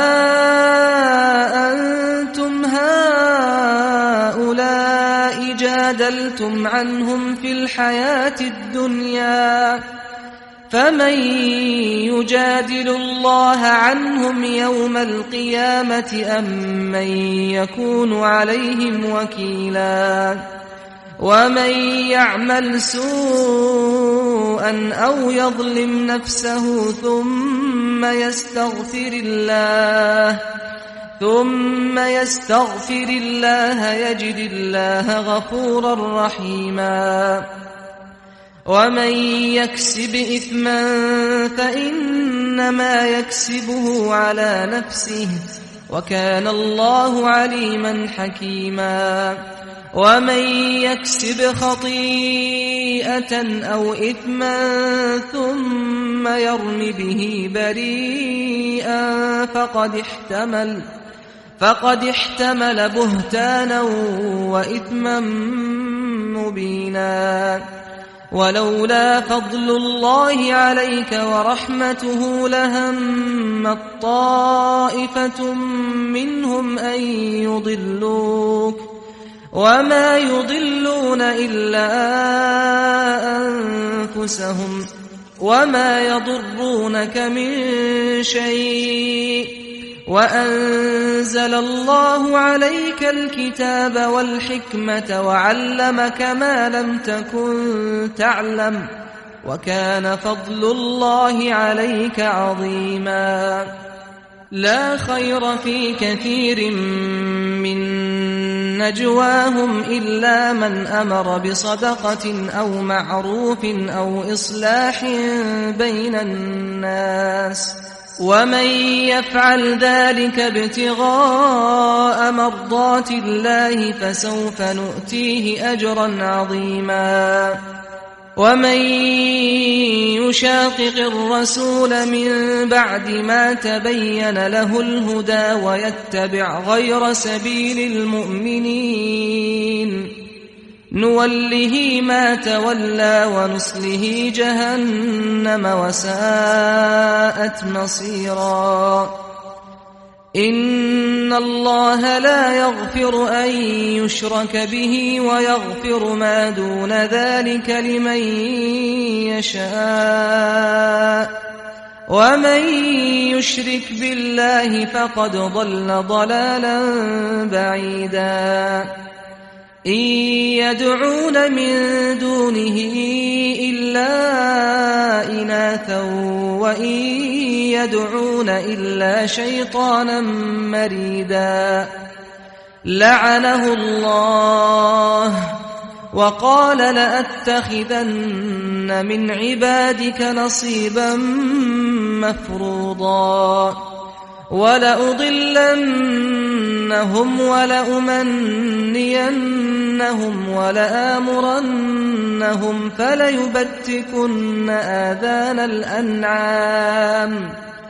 [SPEAKER 2] أَنتُمْ هَٰؤُلَاءِ جَادَلْتُمْ عَنْهُمْ فِي الْحَيَاةِ الدُّنْيَا فَمَن يُجَادِلُ اللَّهَ عَنْهُمْ يَوْمَ الْقِيَامَةِ أَم مَّن يَكُونُ عَلَيْهِمْ وَكِيلًا وَمَن يَعْمَلْ سُوءًا أَوْ يَظْلِمْ نَفْسَهُ ثُمَّ يَسْتَغْفِرِ اللَّهَ ثُمَّ يَسْتَغْفِرِ اللَّهَ يَجِدِ اللَّهَ غَفُورًا رَّحِيمًا وَمَن يَكْسِبْ إِثْمًا فَإِنَّمَا يَكْسِبُهُ عَلَى نَفْسِهِ وَكَانَ اللَّهُ عَلِيمًا حَكِيمًا وَمَن يَكْسِبْ خَطِيئَةً أَوْ إِثْمًا ثُمَّ يَرْمِ بِهِ بَرِيئًا فَقَدِ احْتَمَلَ فَقَدِ احْتَمَلَ بُهْتَانًا وَإِثْمًا مُّبِينًا ولولا فضل الله عليك ورحمته لهمت طائفة منهم أن يضلوك وما يضلون إلا أنفسهم وما يضرونك من شيء وأنزل الله عليك الكتاب والحكمة وعلمك ما لم تكن تعلم وكان فضل الله عليك عظيما لا خير في كثير من نجواهم إلا من أمر بصدقة أو معروف أو إصلاح بين الناس ومن يفعل ذلك ابتغاء مرضات الله فسوف نؤتيه أجرا عظيما ومن يشاقق الرسول من بعد ما تبين له الهدى ويتبع غير سبيل المؤمنين نوله ما تولى ونصله جهنم وساءت مصيرا إن الله لا يغفر أن يشرك به ويغفر ما دون ذلك لمن يشاء ومن يشرك بالله فقد ضل ضلالا بعيدا إن يدعون من دونه إلا إناثا وإن يدعون إلا شيطانا مريدا لعنه الله وقال لأتخذن من عبادك نصيبا مفروضا ولأضلنهم ولأمنينهم ولآمرنهم فليبتكن آذان الأنعام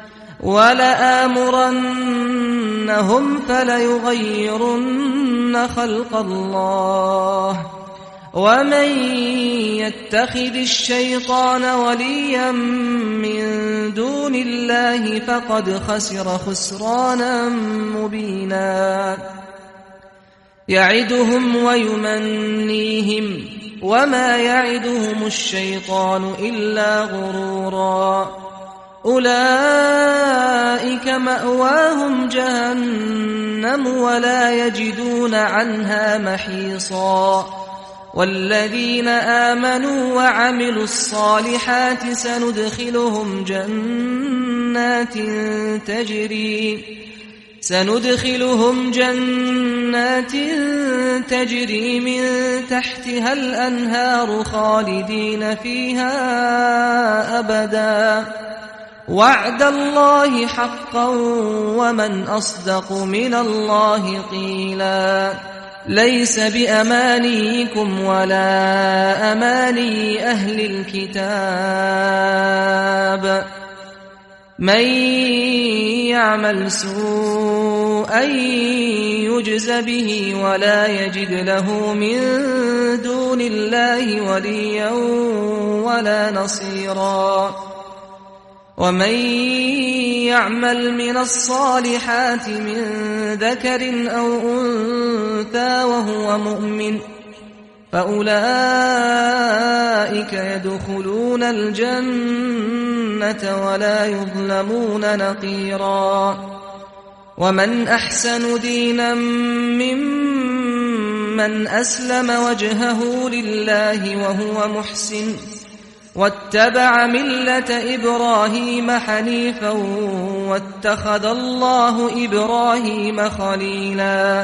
[SPEAKER 2] ولآمرنهم فليغيرن خلق الله ومن يتخذ الشيطان وليا من دون الله فقد خسر خسرانا مبينا يعدهم ويمنيهم وما يعدهم الشيطان إلا غرورا أولئك مأواهم جهنم ولا يجدون عنها محيصا والذين آمنوا وعملوا الصالحات سندخلهم جنات تجري سندخلهم جنات تجري من تحتها الأنهار خالدين فيها أبدا وعد الله حقا ومن أصدق من الله قيلا ليس بأمانيكم ولا أماني أهل الكتاب من يعمل سوءا يجز به ولا يجد له من دون الله وليا ولا نصيرا ومن يعمل من الصالحات من ذكر أو أنثى وهو مؤمن فأولئك يدخلون الجنة ولا يظلمون نقيرا ومن أحسن دينا ممن أسلم وجهه لله وهو محسن واتبع ملة إبراهيم حنيفا واتخذ الله إبراهيم خليلا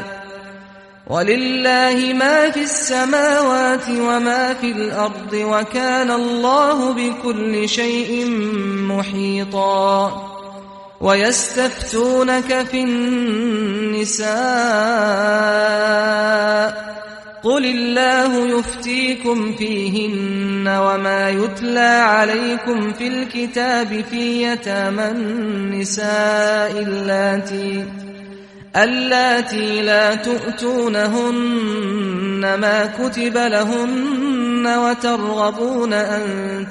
[SPEAKER 2] ولله ما في السماوات وما في الأرض وكان الله بكل شيء محيطا ويستفتونك في النساء قل الله يفتيكم فيهن وما يتلى عليكم في الكتاب في يتامى النساء اللاتي اللاتي لا تؤتونهن ما كتب لهن وترغبون أن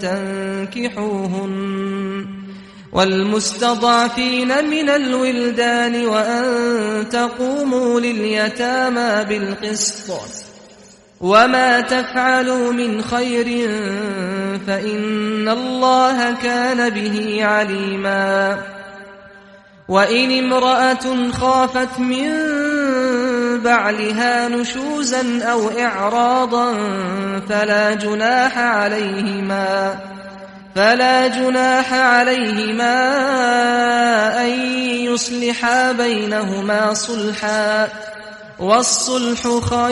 [SPEAKER 2] تنكحوهن والمستضعفين من الولدان وأن تقوموا لليتامى بالقسط وما تفعلوا من خير فإن الله كان به عليما وإن امرأة خافت من بعلها نشوزا أو إعراضا فلا جناح عليهما فلا جناح عليهما أن يصلحا بينهما صلحا والصلح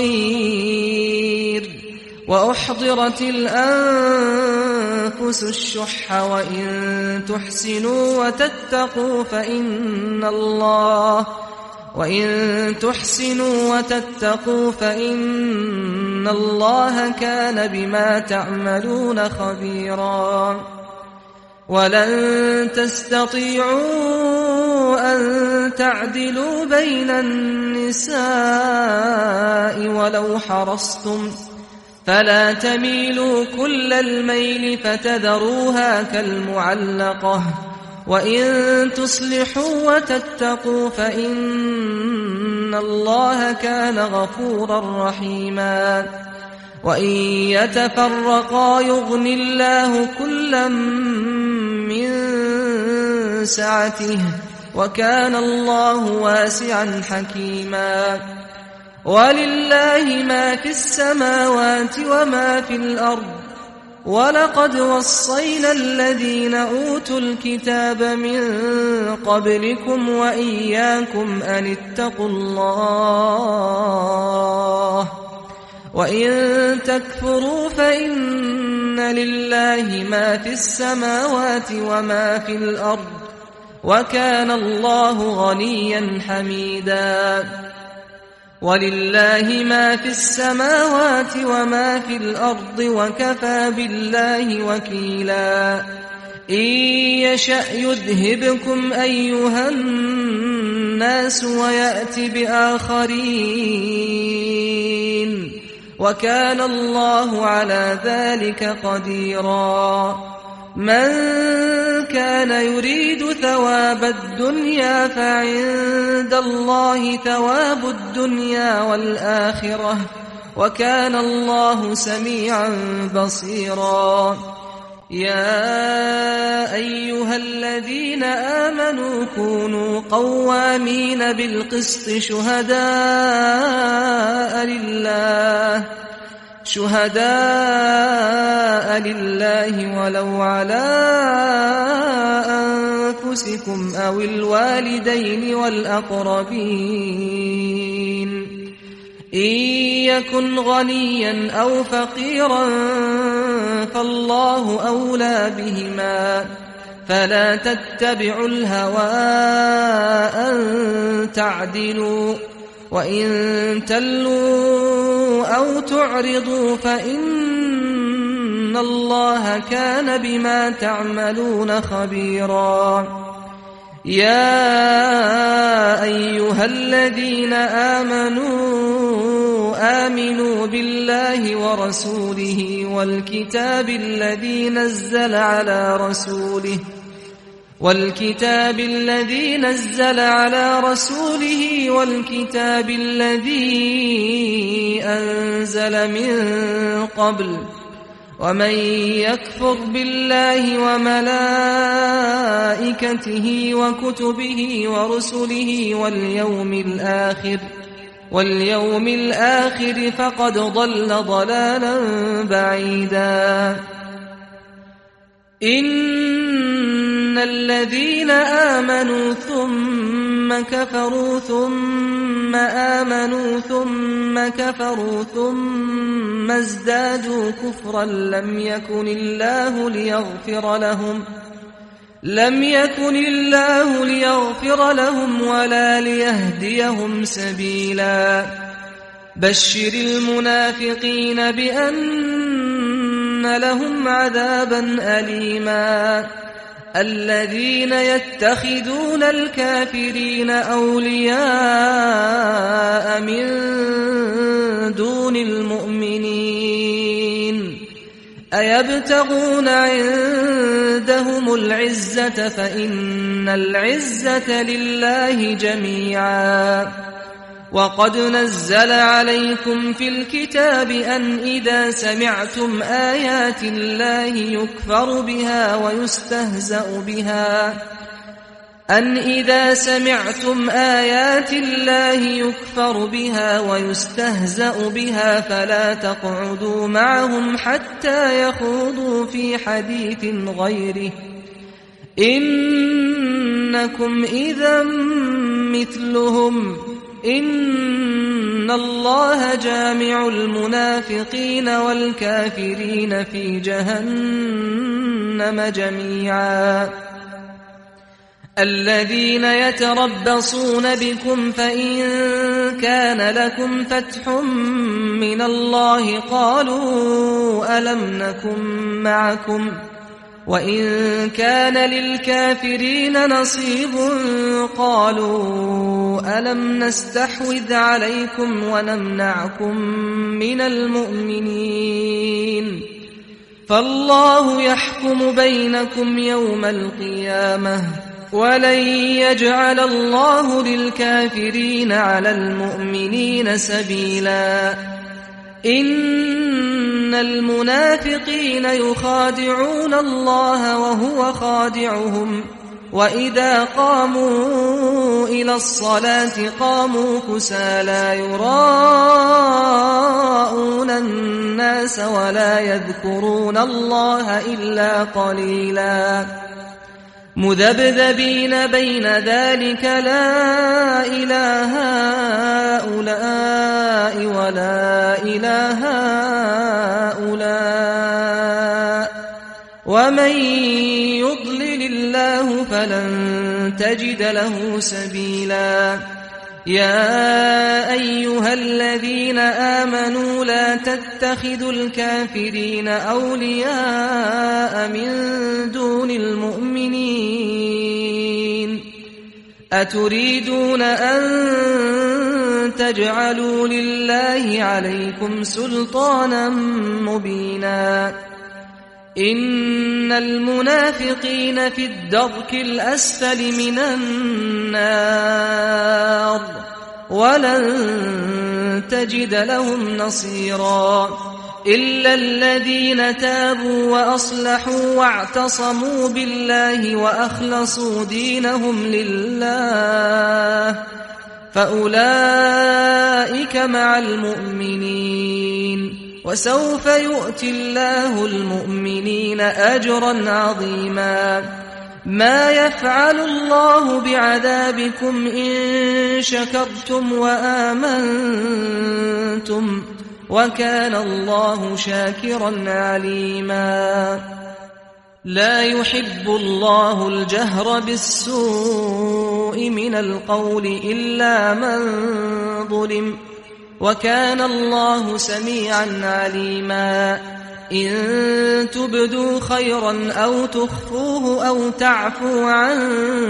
[SPEAKER 2] خير وأحضرت الأنفس الشح وإن تحسنوا وتتقوا فإن الله وإن تحسنوا وتتقوا فإن الله كان بما تعملون خبيرا ولن تستطيعوا أن تعدلوا بين النساء ولو حرصتم فلا تميلوا كل الميل فتذروها كالمعلقة وإن تصلحوا وتتقوا فإن الله كان غفورا رحيما وإن يتفرقا يغن الله كلا من سعته وكان الله واسعا حكيما ولله ما في السماوات وما في الأرض ولقد وصينا الذين أوتوا الكتاب من قبلكم وإياكم أن اتقوا الله وإن تكفروا فإن لله ما في السماوات وما في الأرض وكان الله غنيا حميدا ولله ما في السماوات وما في الأرض وكفى بالله وكيلا إن يشأ يذهبكم أيها الناس ويأت بآخرين وكان الله على ذلك قديرا من كان يريد ثواب الدنيا فعند الله ثواب الدنيا والآخرة وكان الله سميعا بصيرا يا أيها الذين آمنوا كونوا قوامين بالقسط شهداء لله شهداء لله ولو على أنفسكم أو الوالدين والأقربين إن يكن غنيا أو فقيرا فالله أولى بهما فلا تتبعوا الهوى أن تعدلوا وإن تلوا أو تعرضوا فإن الله كان بما تعملون خبيرا يا أيها الذين آمنوا آمنوا بالله ورسوله والكتاب الذي نزل على رسوله والكتاب الذي نزل على رسوله والكتاب الذي أنزل من قبل ومن يكفر بالله وملائكته وكتبه ورسله واليوم الآخر واليوم الآخر فقد ضل ضلالا بعيدا إن الذين آمنوا ثم كفروا ثم آمنوا ثم كفروا ثم ازدادوا كفرا لم يكن الله ليغفر لهم لم يكن الله ليغفر لهم ولا ليهديهم سبيلا بشر المنافقين بأن لهم عذابا أليما الذين يتخذون الكافرين أولياء من دون المؤمنين أيبتغون عندهم العزة فإن العزة لله جميعا وقد نزل عليكم في الكتاب أن إذا سمعتم آيات الله يكفر بها ويستهزأ بها أن إذا سمعتم آيات الله يكفر بها ويستهزأ بها فلا تقعدوا معهم حتى يخوضوا في حديث غيره إنكم إذا مثلهم إن الله جامع المنافقين والكافرين في جهنم جميعا الذين يتربصون بكم فإن كان لكم فتح من الله قالوا ألم نكن معكم وإن كان للكافرين نصيب قالوا ألم نستحوذ عليكم ونمنعكم من المؤمنين فالله يحكم بينكم يوم القيامة ولن يجعل الله للكافرين على المؤمنين سبيلا إن المنافقين يخادعون الله وهو خادعهم وإذا قاموا إلى الصلاة قاموا كسالى يراءون الناس ولا يذكرون الله إلا قليلا مذبذبين بين ذلك لا إله هؤلاء ولا إله هؤلاء ومن يضلل الله فلن تجد له سبيلا يا أيها الذين آمنوا لا تتخذوا الكافرين أولياء من دون المؤمنين أتريدون أن تجعلوا لله عليكم سلطانا مبينا إن المنافقين في الدرك الأسفل من النار ولن تجد لهم نصيرا إلا الذين تابوا وأصلحوا واعتصموا بالله وأخلصوا دينهم لله فأولئك مع المؤمنين وسوف يؤتي الله المؤمنين أجرا عظيما ما يفعل الله بعذابكم إن شكرتم وآمنتم وكان الله شاكرا عليما لا يحب الله الجهر بالسوء من القول إلا من ظلم وكان الله سميعا عليما إن تبدوا خيرا أو تخفوه أو تعفوا عن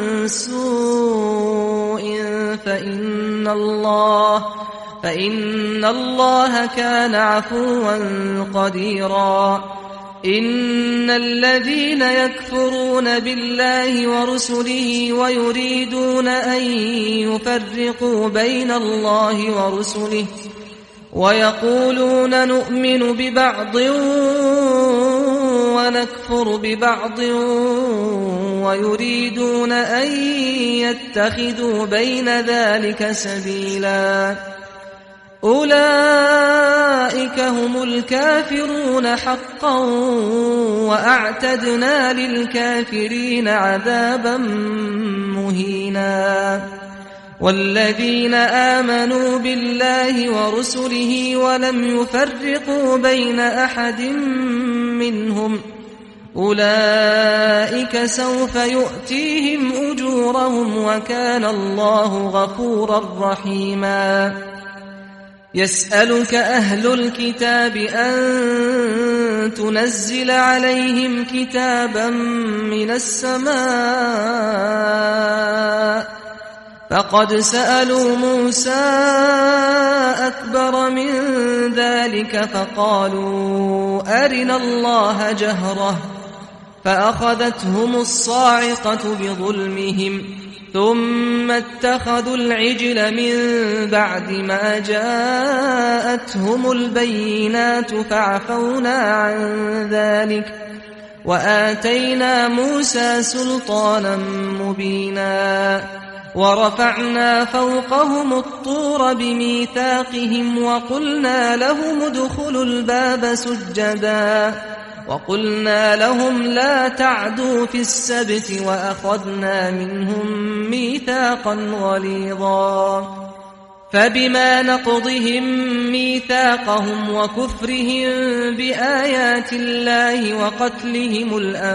[SPEAKER 2] سوء فإن الله فإن الله كان عفوا قديرا إن الذين يكفرون بالله ورسله ويريدون أن يفرقوا بين الله ورسله ويقولون نؤمن ببعض ونكفر ببعض ويريدون أن يتخذوا بين ذلك سبيلا أولئك هم الكافرون حقا وأعتدنا للكافرين عذابا مهينا والذين آمنوا بالله ورسله ولم يفرقوا بين أحد منهم أولئك سوف يؤتيهم أجورهم وكان الله غفورا رحيما يسألك أهل الكتاب أن تنزل عليهم كتابا من السماء فقد سألوا موسى أكبر من ذلك فقالوا أرنا الله جهرة فأخذتهم الصاعقة بظلمهم ثم اتخذوا العجل من بعد ما جاءتهم البينات فعفونا عن ذلك وآتينا موسى سلطانا مبينا ورفعنا فوقهم الطور بميثاقهم وقلنا لهم ادخلوا الباب سجدا وقلنا لهم لا تعدوا في السبت وأخذنا منهم ميثاقا غليظا فبما نقضهم ميثاقهم وكفرهم بآيات الله وقتلهم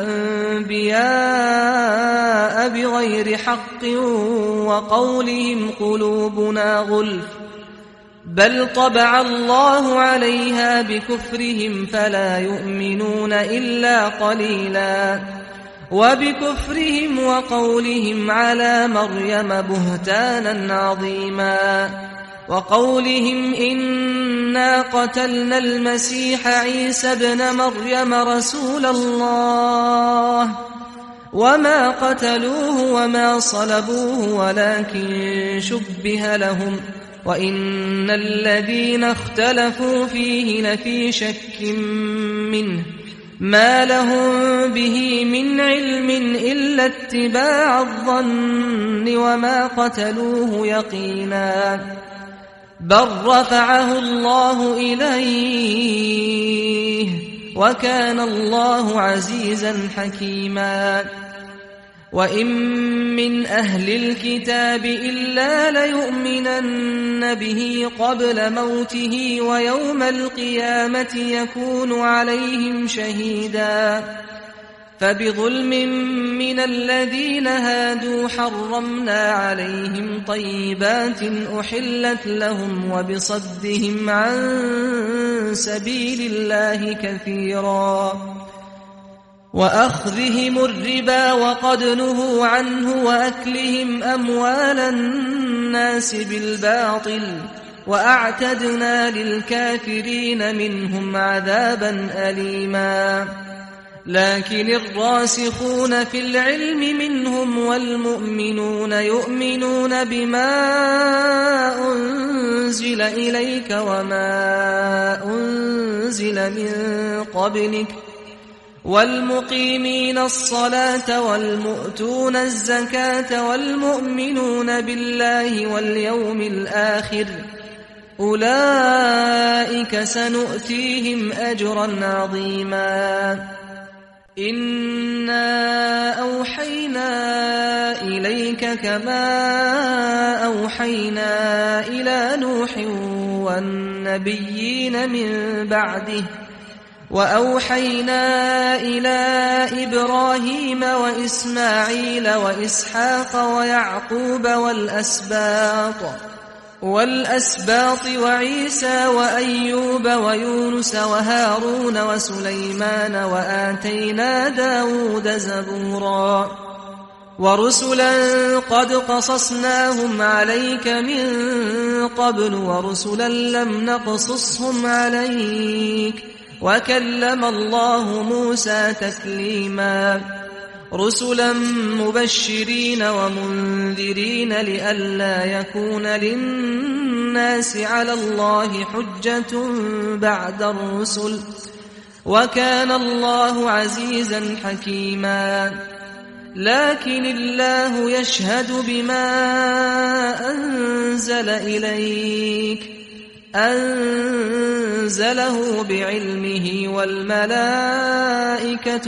[SPEAKER 2] الأنبياء بغير حق وقولهم قلوبنا غلف بل طبع الله عليها بكفرهم فلا يؤمنون إلا قليلا وبكفرهم وقولهم على مريم بهتانا عظيما وقولهم إنا قتلنا المسيح عيسى ابن مريم رسول الله وما قتلوه وما صلبوه ولكن شبه لهم وإن الذين اختلفوا فيه لفي شك منه ما لهم به من علم إلا اتباع الظن وما قتلوه يقينا بل رفعه الله إليه وكان الله عزيزا حكيما وإن من أهل الكتاب إلا ليؤمنن به قبل موته ويوم القيامة يكون عليهم شهيدا فبظلم من الذين هادوا حرمنا عليهم طيبات أحلت لهم وبصدهم عن سبيل الله كثيرا وأخذهم الربا وقد نهوا عنه وأكلهم أموال الناس بالباطل وأعتدنا للكافرين منهم عذابا أليما لكن الراسخون في العلم منهم والمؤمنون يؤمنون بما أنزل إليك وما أنزل من قبلك والمقيمين الصلاة والمؤتون الزكاة والمؤمنون بالله واليوم الآخر أولئك سنؤتيهم أجرا عظيما إنا أوحينا إليك كما أوحينا إلى نوح والنبيين من بعده وأوحينا إلى إبراهيم وإسماعيل وإسحاق ويعقوب والأسباط والأسباط وعيسى وأيوب ويونس وهارون وسليمان وآتينا داود زبورا ورسلا قد قصصناهم عليك من قبل ورسلا لم نقصصهم عليك وكلم الله موسى تكليما رسلا مبشرين ومنذرين لئلا يكون للناس على الله حجة بعد الرسل وكان الله عزيزا حكيما لكن الله يشهد بما أنزل إليك أنزله بعلمه والملائكة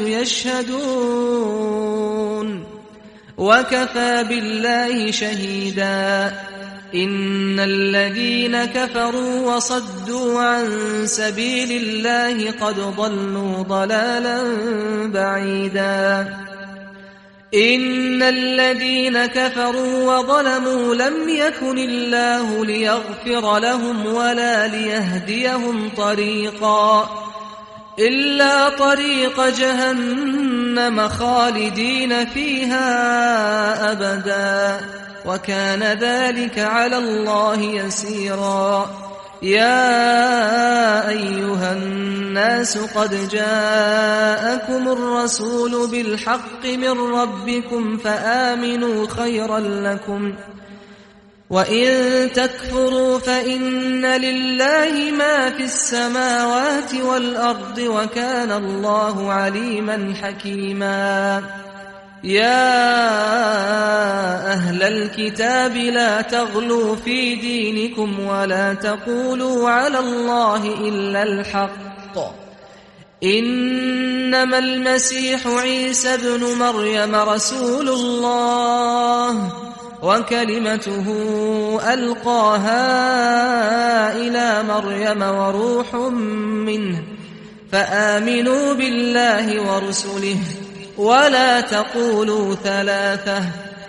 [SPEAKER 2] يشهدون وكفى بالله شهيدا إن الذين كفروا وصدوا عن سبيل الله قد ضلوا ضلالا بعيدا إن الذين كفروا وظلموا لم يكن الله ليغفر لهم ولا ليهديهم طريقا إلا طريق جهنم خالدين فيها أبدا وكان ذلك على الله يسيرا. يا أيها الناس قد جاءكم الرسول بالحق من ربكم فآمنوا خيرا لكم، وإن تكفروا فإن لله ما في السماوات والأرض وكان الله عليما حكيما. يا أهل الكتاب لا تغلوا في دينكم ولا تقولوا على الله إلا الحق، إنما المسيح عيسى ابن مريم رسول الله وكلمته ألقاها إلى مريم وروح منه، فآمنوا بالله ورسله ولا تقولوا ثلاثة،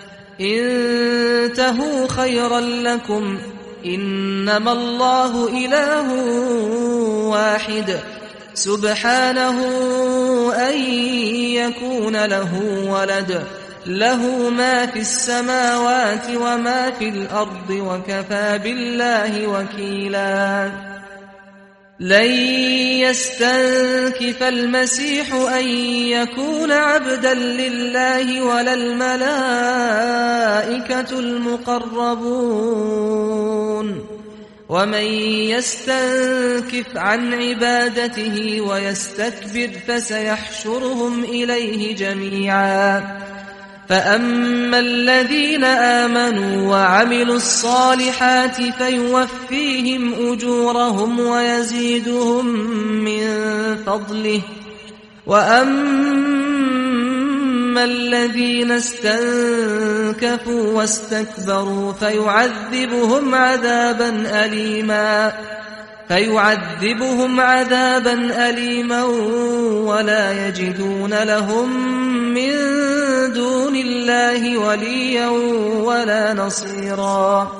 [SPEAKER 2] انتهوا خيرا لكم، إنما الله إله واحد سبحانه أن يكون له ولد، له ما في السماوات وما في الأرض وكفى بالله وكيلا. لن يستنكف المسيح أن يكون عبدا لله ولا الملائكة المقربون، ومن يستنكف عن عبادته ويستكبر فسيحشرهم إليه جميعا. فأما الذين آمنوا وعملوا الصالحات فيوفيهم أجورهم ويزيدهم من فضله، وأما الذين استنكفوا واستكبروا فيعذبهم عذابا أليما فيعذبهم عذابا أليما ولا يجدون لهم من دون الله وليا ولا نصيرا.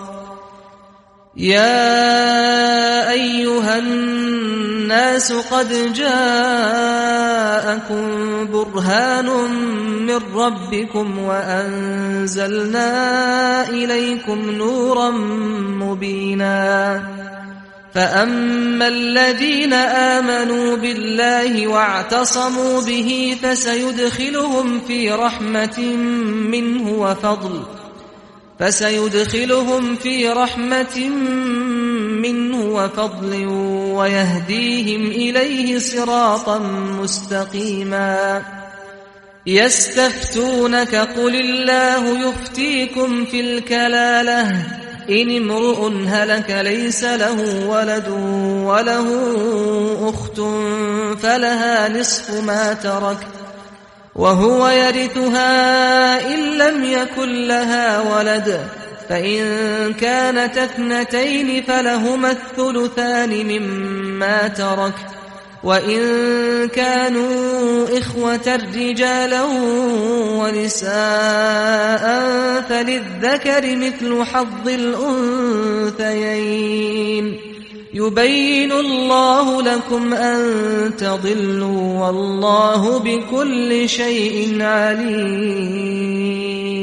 [SPEAKER 2] يا أيها الناس قد جاءكم برهان من ربكم وأنزلنا إليكم نورا مبينا. فأما الذين آمنوا بالله واعتصموا به فسيدخلهم في رحمة منه وفضل فسيدخلهم في رحمة منه وفضل ويهديهم إليه صراطا مستقيما. يستفتونك قل الله يفتيكم في الكلالة إن امرؤ هلك ليس له ولد وله أخت فلها نصف ما ترك وهو يرثها إن لم يكن لها ولد، فإن كانت اثنتين فلهما الثلثان مما ترك، وإن كانوا إخوة رجالا ونساء فللذكر مثل حظ الأنثيين. يبين الله لكم أن تضلوا والله بكل شيء عليم.